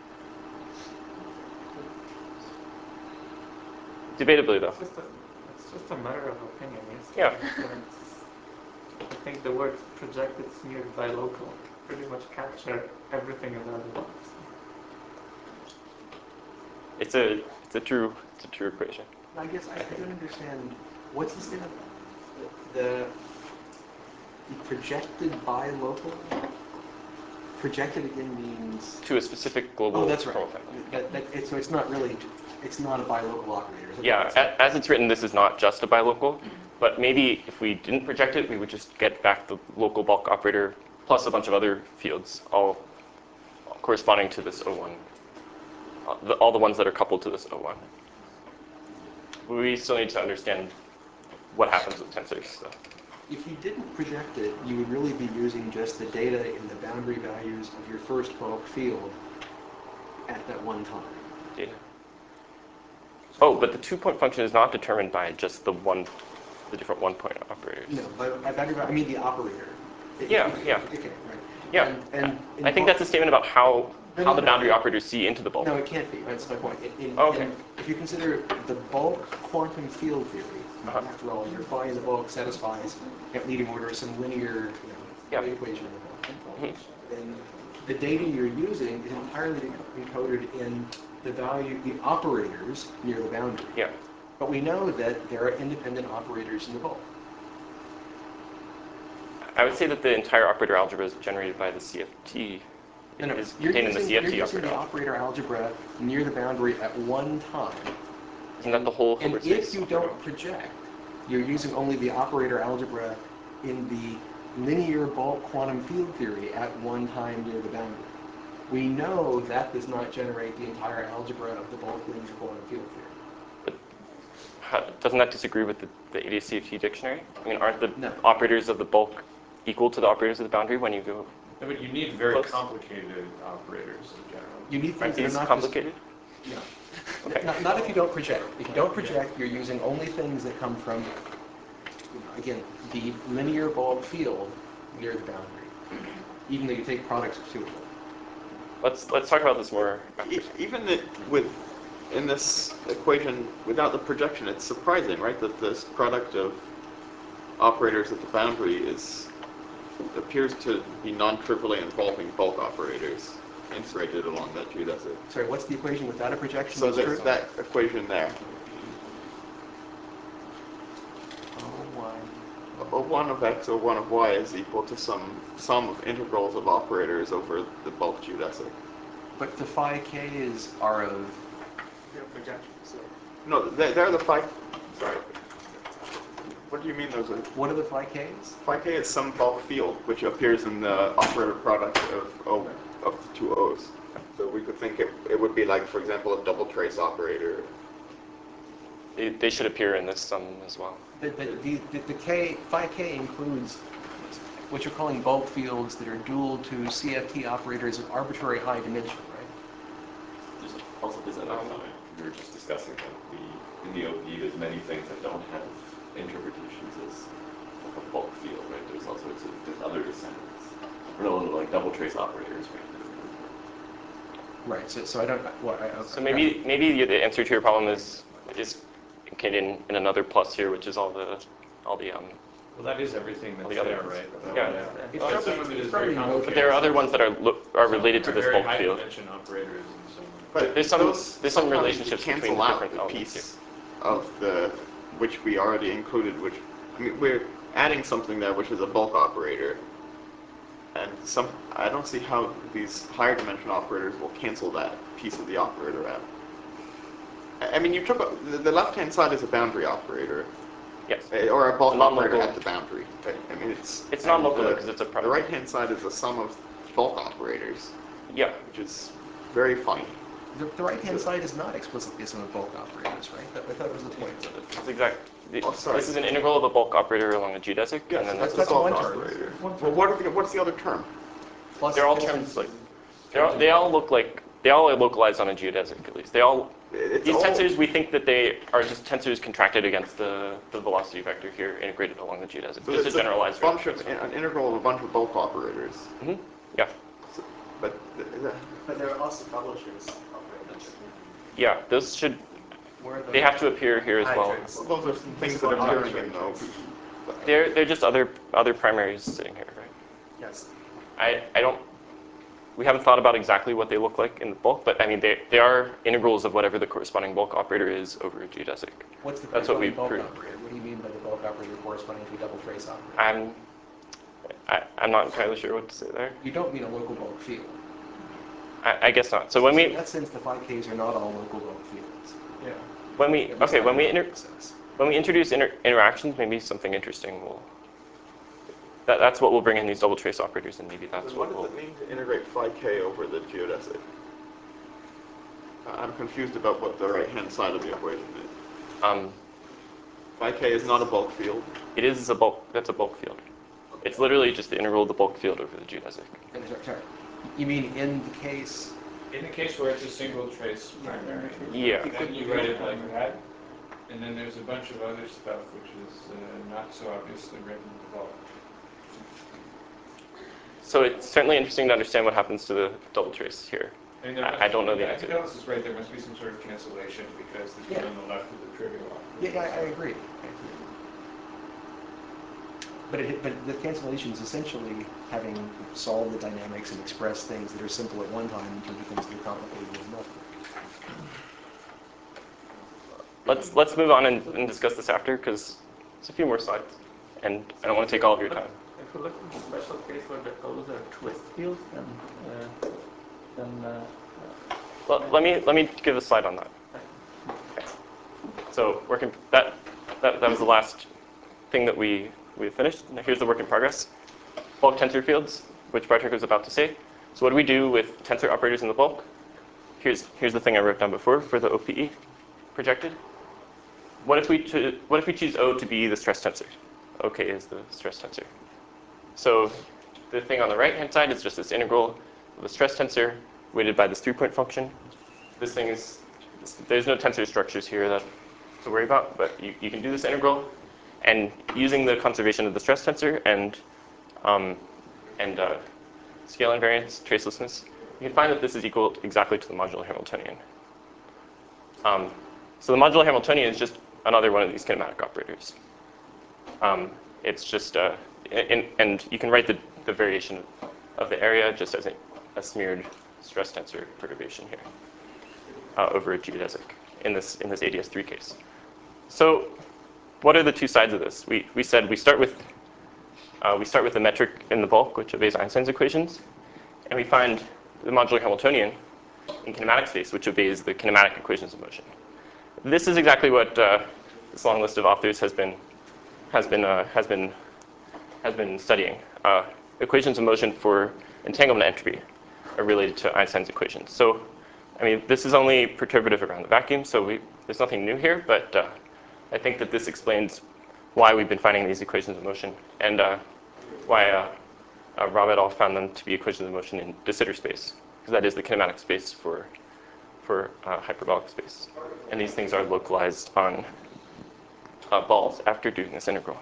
A: Debatably, though.
F: It's just a, it's just a matter of opinion, yes.
A: Yeah.
F: I think the words projected, smeared, bilocal pretty much capture everything in the other box.
A: It's a it's a true it's a true equation.
B: I guess I, I don't understand. What's the state of the, the projected bilocal? Projected again means
A: To a specific global.
B: oh, that's right.
A: kernel family.
B: That, that, it, so it's not really it's not a bilocal operator. Is it?
A: Yeah, a- as it's written, this is not just a bilocal, but maybe if we didn't project it, we would just get back the local bulk operator plus a bunch of other fields, all corresponding to this O one. Uh, the, all the ones that are coupled to this O one. We still need to understand what happens with tensors. So.
B: If you didn't project it, you would really be using just the data in the boundary values of your first bulk field at that one time.
A: Data. Oh, but the two-point function is not determined by just the one, the different one-point operators.
B: No, but by boundary value, I mean the operator. It-
A: Yeah,
B: it-
A: yeah.
B: Okay, right.
A: Yeah,
B: And, and
A: I think that's a statement about how
B: No,
A: how
B: no,
A: the
B: no.
A: boundary operators see into the bulk.
B: No, it can't be. That's my point. In, in,
A: Oh, okay.
B: in, if you consider the bulk quantum field theory,
A: Uh-huh.
B: after all, you're finding the bulk satisfies at leading order some linear you know,
A: Yeah.
B: wave equation in the bulk.
A: Mhm.
B: Then the data you're using is entirely encoded in the value, the operators near the boundary.
A: Yeah.
B: But we know that there are independent operators in the bulk.
A: I would say that the entire operator algebra is generated by the C F T.
B: No, no,
A: Is
B: you're
A: contained in the
B: using,
A: C F
B: you're
A: T
B: using
A: operator
B: the
A: algebra.
B: operator algebra near the boundary at one time.
A: Isn't that the whole
B: And
A: Hilbert
B: if
A: space
B: you
A: operator?
B: don't project, you're using only the operator algebra in the linear bulk quantum field theory at one time near the boundary. We know that does not generate the entire algebra of the bulk linear quantum field theory.
A: But how, doesn't that disagree with the, the A D C F T dictionary? I mean, aren't the
B: No.
A: operators of the bulk equal to the operators of the boundary when you go?
E: No, but you need very
A: Close.
E: complicated operators in general.
B: You need
A: Aren't
B: things that are
A: these
B: not
A: complicated?
B: Just, no.
A: Okay.
B: Not, not if you don't project. If you don't project, you're using only things that come from, you know, again, the linear bulk field near the boundary, even though you take products of two of them.
A: Let's let's talk about this more.
K: E- Even the, with in this equation without the projection, it's surprising, right, that this product of operators at the boundary is appears to be non-trivially involving bulk operaters integrated along that geodesic.
B: Sorry, what's the equation without a projection?
K: So
B: that's
K: there's
B: true?
K: that equation there.
B: Oh, one
K: o one of x or one of y is equal to some sum of integrals of operators over the bulk geodesic.
B: But the phi k's are of...
G: They're projections, so.
K: No, they, they're the phi... Sorry. What do you mean those are...
B: What are the phi k's?
K: Phi k is some bulk field, which appears in the operator product of O, of the two O's. So we could think it, it would be like, for example, a double trace operator.
A: They, they should appear in this sum as well.
B: The, the, the, the, the k, phi k includes what you're calling bulk fields that are dual to C F T operators of arbitrary high dimension, right?
D: There's also there's another comment we were just discussing that the in the O P there's many things that don't have interpretations as like a bulk field, right? There's all sorts of there's other descendants. Or like double trace operators, right?
B: Right. So, so I don't. Well, I,
A: So maybe maybe the answer to your problem is is in, in another plus here, which is all the all the um.
E: Well, that is everything that's
A: the other
E: there,
A: ones.
E: right?
A: Yeah.
E: yeah.
B: It's
E: Well,
B: probably-
E: some of it
B: it's
E: is very
B: probably
E: complicated.
A: But there are other ones that are look, are related to
E: Some
A: this
E: are
A: bulk
E: very
A: field.
E: high dimension operators and so on.
K: But
A: There's some
K: those
A: there's some
K: somehow
A: relationships
K: cancel
A: between the
K: out
A: different
K: the
A: elements
K: piece
A: here.
K: of the which we already included. Which I mean, we're adding something there, which is a bulk operator, and some I don't see how these higher dimension operators will cancel that piece of the operator out. I I mean, you took a, the, the left-hand side is a boundary operator,
A: Yes.
K: eh, or a bulk
A: A non-local-
K: operator at the boundary. I I mean, it's
A: It's
K: and
A: non-local
K: the-
A: because it's a
K: The
A: product.
K: right-hand side is a sum of bulk operators,
A: Yeah.
K: which is very fine.
B: The, the right-hand side is not explicitly a sum of bulk operators, right? That, that was the point.
A: That's exact.
K: Oh, sorry.
A: This is an integral of a bulk operator along a geodesic,
K: Yes,
A: and then
K: that's,
A: this
B: that's
K: a bulk
B: one term.
K: operator. Well, what are the, what's the other term?
B: Plus
A: they're all
B: plus-
A: terms like they're all, they all look like they all are localized on a geodesic at least. They all
K: It's
A: these
K: all-
A: tensors we think that they are just tensors contracted against the, the velocity vector here integrated along the geodesic.
K: So
A: Just
K: it's
A: a generalized
K: bunch of,
A: representation.
K: an integral of a bunch of bulk operators.
A: hmm Yeah.
K: So, but th- th-
F: But there are also double-trace operators.
A: Yeah. Those should
F: Where the
A: they have to appear here as well.
F: high-trace.
K: those are things that are appearing in the
A: They're they're just other other primaries sitting here, right?
F: Yes.
A: I, I don't, we haven't thought about exactly what they look like in the bulk, but I mean, they, they are integrals of whatever the corresponding bulk operator is over a geodesic.
B: What's the
A: That's what we
B: corresponding bulk
A: proved.
B: operator? What do you mean by the bulk operator corresponding to a double trace operator?
A: I'm, I, I'm not entirely sure what to say there.
B: You don't mean a local bulk field.
A: I, I guess not. So when
B: So
A: we,
B: in that sense, the phi k's are not all local bulk fields.
F: Yeah.
A: when we,
B: At least
A: okay,
B: not
A: when we,
B: in that
A: inter,
B: sense.
A: when we introduce inter, interactions, maybe something interesting will, that, that's what will bring in these double trace operators, and maybe that's
K: What
A: what
K: does
A: will,
K: it mean to integrate phi k over the geodesic? I'm confused about what the right-hand side of the equation is.
A: um,
K: Phi k is not a bulk field.
A: it is a bulk, that's a bulk field. It's literally just the integral of the bulk field over the geodesic.
B: And sorry, sorry. You mean in the case?
E: In the case where it's a single trace primary,
A: Yeah.
E: then you write it like that. And then there's a bunch of other stuff which is uh, not so obviously written in the bulk.
A: So it's certainly interesting to understand what happens to the double trace here.
E: I mean, there
A: I-
E: must
A: I don't know
E: be-
A: the answer.
E: Fidelis is right, there must be some sort of cancellation because the
B: Yeah.
E: two on the left are the trivial
B: Yeah,
E: operators.
B: yeah, I agree. I agree. But, it, but the cancellation is essentially having solved the dynamics and expressed things that are simple at one time into the things that are complicated at another.
A: Let's let's move on and, and discuss this after because it's a few more slides, and I don't want to take all of your time.
F: If you look at the special case where the O's are twist fields, then, uh, then uh,
A: Well, let me let me give a slide on that. Okay. So working that that that was the last thing that we we finished. Now here's the work in progress. Bulk tensor fields, which Bartek was about to say. So what do we do with tensor operators in the bulk? Here's here's the thing I wrote down before for the O P E projected. What if we cho- what if we choose O to be the stress tensor? OK is the stress tensor. So the thing on the right-hand side is just this integral of a stress tensor weighted by this three-point function. This thing is, there's no tensor structures here that to worry about, but you, you can do this integral. And using the conservation of the stress tensor and, um, and uh, scale invariance, tracelessness, you can find that this is equal exactly to the modular Hamiltonian. Um, so the modular Hamiltonian is just another one of these kinematic operators. Um, it's just, uh, in, and you can write the, the variation of the area just as a, a smeared stress tensor perturbation here uh, over a geodesic in this in this A D S three case. So what are the two sides of this? We, we said we start with uh, we start with the metric in the bulk, which obeys Einstein's equations, and we find the modular Hamiltonian in kinematic space, which obeys the kinematic equations of motion. This is exactly what uh, this long list of authors has been has been uh, has been has been studying. Uh, equations of motion for entanglement entropy are related to Einstein's equations. So, I mean, this is only perturbative around the vacuum, so we, there's nothing new here, but uh, I think that this explains why we've been finding these equations of motion, and uh, why uh, uh, Rob et al. Found them to be equations of motion in de Sitter space, because that is the kinematic space for, for uh, hyperbolic space. And these things are localized on uh, balls after doing this integral.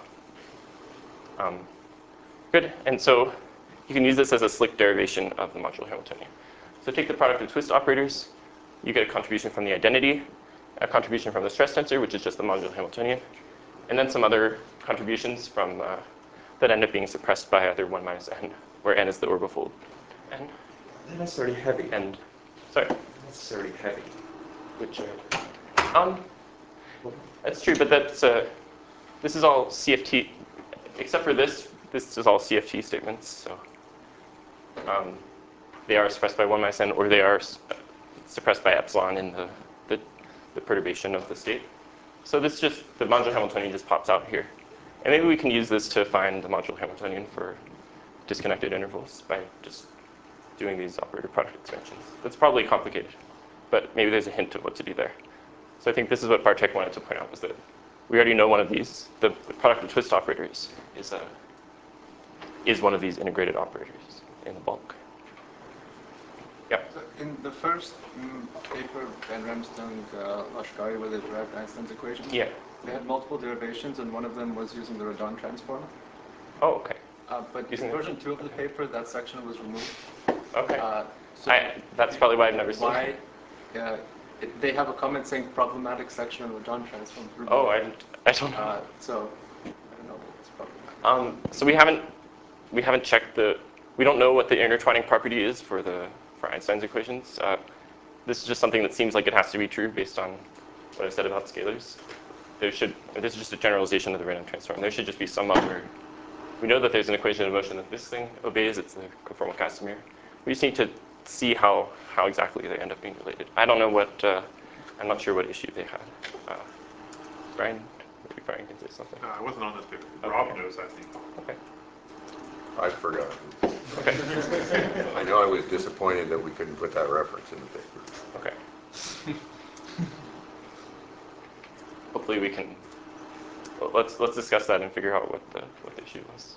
A: Um, good, and so you can use this as a slick derivation of the modular Hamiltonian. So take the product of twist operators, you get a contribution from the identity, a contribution from the stress tensor, which is just the modular Hamiltonian, and then some other contributions from uh, that end up being suppressed by either one minus n, where n is the orbifold n.
D: They're necessarily heavy.
A: And, sorry?
D: Necessarily heavy.
A: Which are, um, that's true, but that's, uh, this is all C F T, except for this, this is all C F T statements, so um, they are suppressed by one minus n, or they are suppressed by epsilon in the, the, the perturbation of the state. So this just, the modular Hamiltonian just pops out here. And maybe we can use this to find the modular Hamiltonian for disconnected intervals by just doing these operator product expansions. That's probably complicated, but maybe there's a hint of what to do there. So I think this is what Bartek wanted to point out, was that we already know one of these. The, the product of twist operators is, a, is one of these integrated operators in the bulk. Yep.
J: So in the first mm, paper, Van Ramsden and uh, Lashkari, where they derived Einstein's equations,
A: Yeah.
J: they had multiple derivations, and one of them was using the Radon transform.
A: Oh, okay.
J: Uh, but
A: Using
J: in
A: the-
J: version two of the paper, that section was removed.
A: Okay.
J: Uh, so
A: I, that's probably why I've never seen
J: why?
A: it.
J: Uh, it, they have a comment saying problematic section on Radon transform. removed.
A: Oh, I, didn't- I don't know.
J: Uh, so I don't know if it's problematic.
A: Um, so we haven't we haven't checked the we don't know what the intertwining property is for the for Einstein's equations. Uh, this is just something that seems like it has to be true based on what I said about scalars. There should this is just a generalization of the Radon transform. There should just be some other. We know that there's an equation of motion that this thing obeys. It's the conformal Casimir. We just need to see how how exactly they end up being related. I don't know what uh, I'm not sure what issue they had. Uh, Brian, maybe Brian can say something.
L: No, I wasn't on this paper.
A: Okay.
L: Rob knows, I think.
A: Okay.
M: I forgot.
A: Okay.
M: I know I was disappointed that we couldn't put that reference in the paper.
A: Okay. Hopefully we can. Well, let's let's discuss that and figure out what the what the issue was.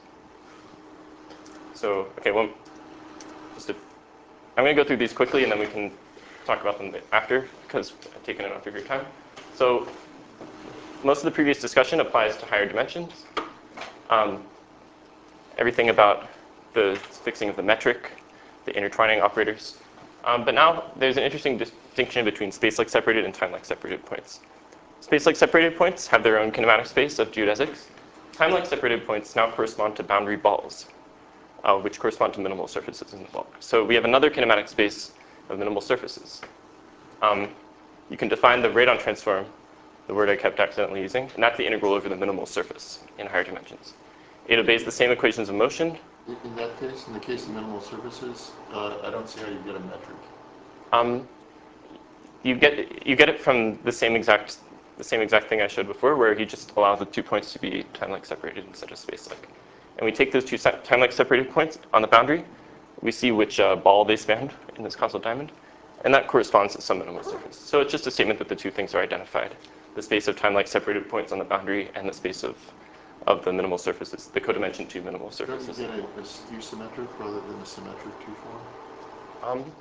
A: So okay, well, just to, I'm going to go through these quickly and then we can talk about them after because I've taken enough of your time. So most of the previous discussion applies to higher dimensions. Um, everything about the fixing of the metric, the intertwining operators. Um, but now there's an interesting distinction between space-like separated and time-like separated points. Space-like separated points have their own kinematic space of geodesics. Time-like separated points now correspond to boundary balls, uh, which correspond to minimal surfaces in the bulk. So we have another kinematic space of minimal surfaces. Um, you can define the Radon transform, the word I kept accidentally using, and that's the integral over the minimal surface in higher dimensions. It obeys the same equations of motion.
M: In, in that case, in the case of minimal surfaces, uh, I don't see how you get a metric.
A: Um, you get you get it from the same exact the same exact thing I showed before, where he just allows the two points to be time-like separated instead of space-like. And we take those two time-like separated points on the boundary. We see which uh, ball they span in this causal diamond, and that corresponds to some minimal surface. So it's just a statement that the two things are identified: the space of time-like separated points on the boundary and the space of of the minimal surfaces, the codimension two minimal surfaces.
M: Doesn't get a, a skew symmetric rather than a symmetric two form?
A: Um,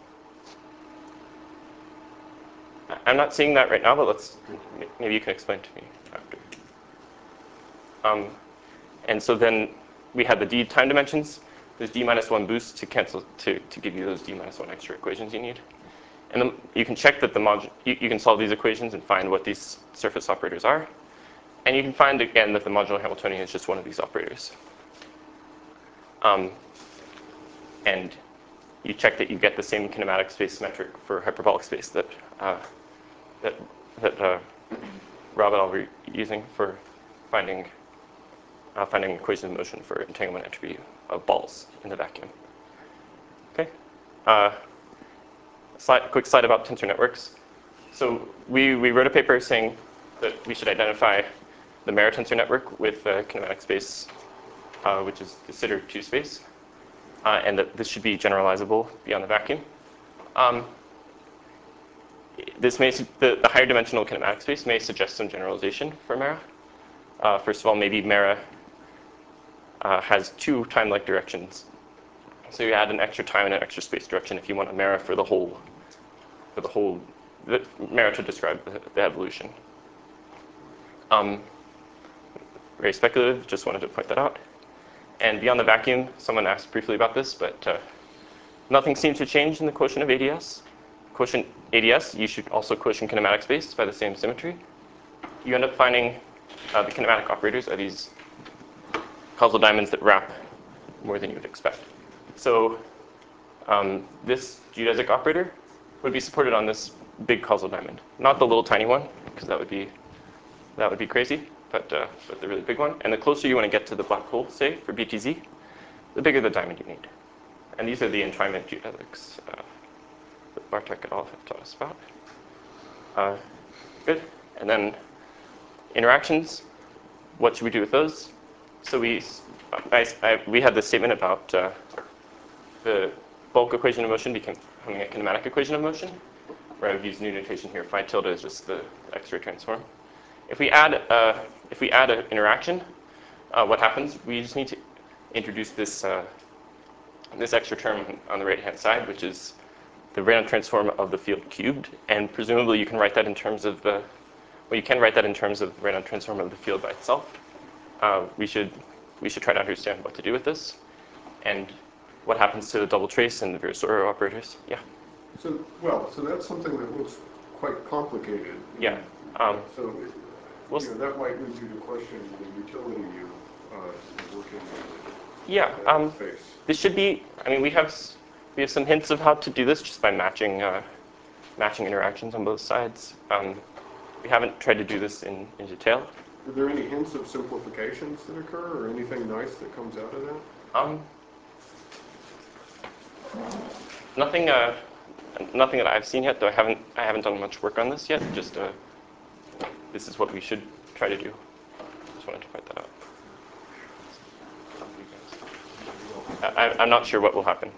A: I'm not seeing that right now, but let's maybe you can explain to me after. Um, and so then we have the d time dimensions. There's d minus one boost to cancel to, to give you those d minus one extra equations you need. And then you can check that the module you, you can solve these equations and find what these surface operators are. And you can find again that the modular Hamiltonian is just one of these operators. Um, and you check that you get the same kinematic space metric for hyperbolic space that uh, that that uh, Rob and I were using for finding uh, finding equation of motion for entanglement entropy of balls in the vacuum. Okay. Uh, slide, quick slide about tensor networks. So we, we wrote a paper saying that we should identify the Mera tensor network with a kinematic space, uh, which is considered two space, uh, and that this should be generalizable beyond the vacuum. Um, this may, the, the higher dimensional kinematic space may suggest some generalization for Mera. Uh, first of all, maybe Mera uh, has two time-like directions. So you add an extra time and an extra space direction if you want a Mera for the whole, for the whole, the Mera to describe the, the evolution. Um, very speculative, just wanted to point that out. And beyond the vacuum, someone asked briefly about this, but uh, nothing seems to change in the quotient of A D S. Quotient A D S, you should also quotient kinematic space by the same symmetry. You end up finding uh, the kinematic operators are these causal diamonds that wrap more than you would expect. So um, this geodesic operator would be supported on this big causal diamond, not the little tiny one, because that would be that would be crazy, but but, uh, but the really big one. And the closer you want to get to the black hole, say, for B T Z, the bigger the diamond you need. And these are the entrayment geodesics uh, that Bartek et al. Have taught us about. Uh, good. And then interactions, what should we do with those? So we, I, I, we had this statement about uh, the bulk equation of motion becoming a kinematic equation of motion, where I've used new notation here. Phi tilde is just the X-ray transform. If we add, uh, if we add an interaction, uh, what happens? We just need to introduce this, uh, this extra term on the right-hand side, which is the random transform of the field cubed, and presumably you can write that in terms of the, well, you can write that in terms of the random transform of the field by itself. Uh, we should we should try to understand what to do with this, and what happens to the double trace and the Virasoro operators. Yeah.
I: So well, so that's something that looks quite complicated.
A: Yeah. Um,
I: so it,
A: we'll
I: you know, that might lead you to question the utility of uh, working with
A: yeah.
I: that
A: Um,
I: space.
A: this should be. I mean, we have we have some hints of how to do this just by matching uh, matching interactions on both sides. Um, we haven't tried to do this in, in detail.
I: Are there any hints of simplifications that occur, or anything nice that comes out of that?
A: Um, nothing, uh, nothing that I've seen yet. Though I haven't, I haven't done much work on this yet. Just, uh, this is what we should try to do. Just wanted to point that out. I, I'm not sure what will happen.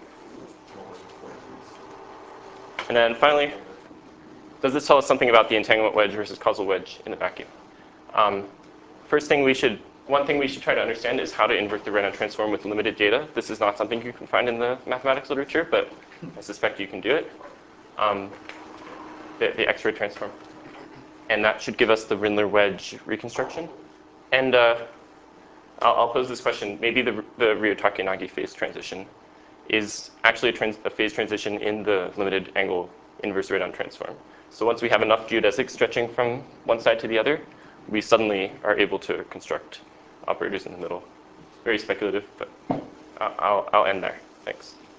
A: And then finally, does this tell us something about the entanglement wedge versus causal wedge in the vacuum? Um, first thing we should, one thing we should try to understand is how to invert the random transform with limited data. This is not something you can find in the mathematics literature, but I suspect you can do it. Um, the, the X-ray transform. And that should give us the Rindler wedge reconstruction. And uh, I'll, I'll pose this question. Maybe the, the Ryotake-Nagi phase transition is actually a, trans, a phase transition in the limited angle inverse radon transform. So once we have enough geodesics stretching from one side to the other, we suddenly are able to construct operators in the middle. Very speculative, but I'll, I'll end there. Thanks.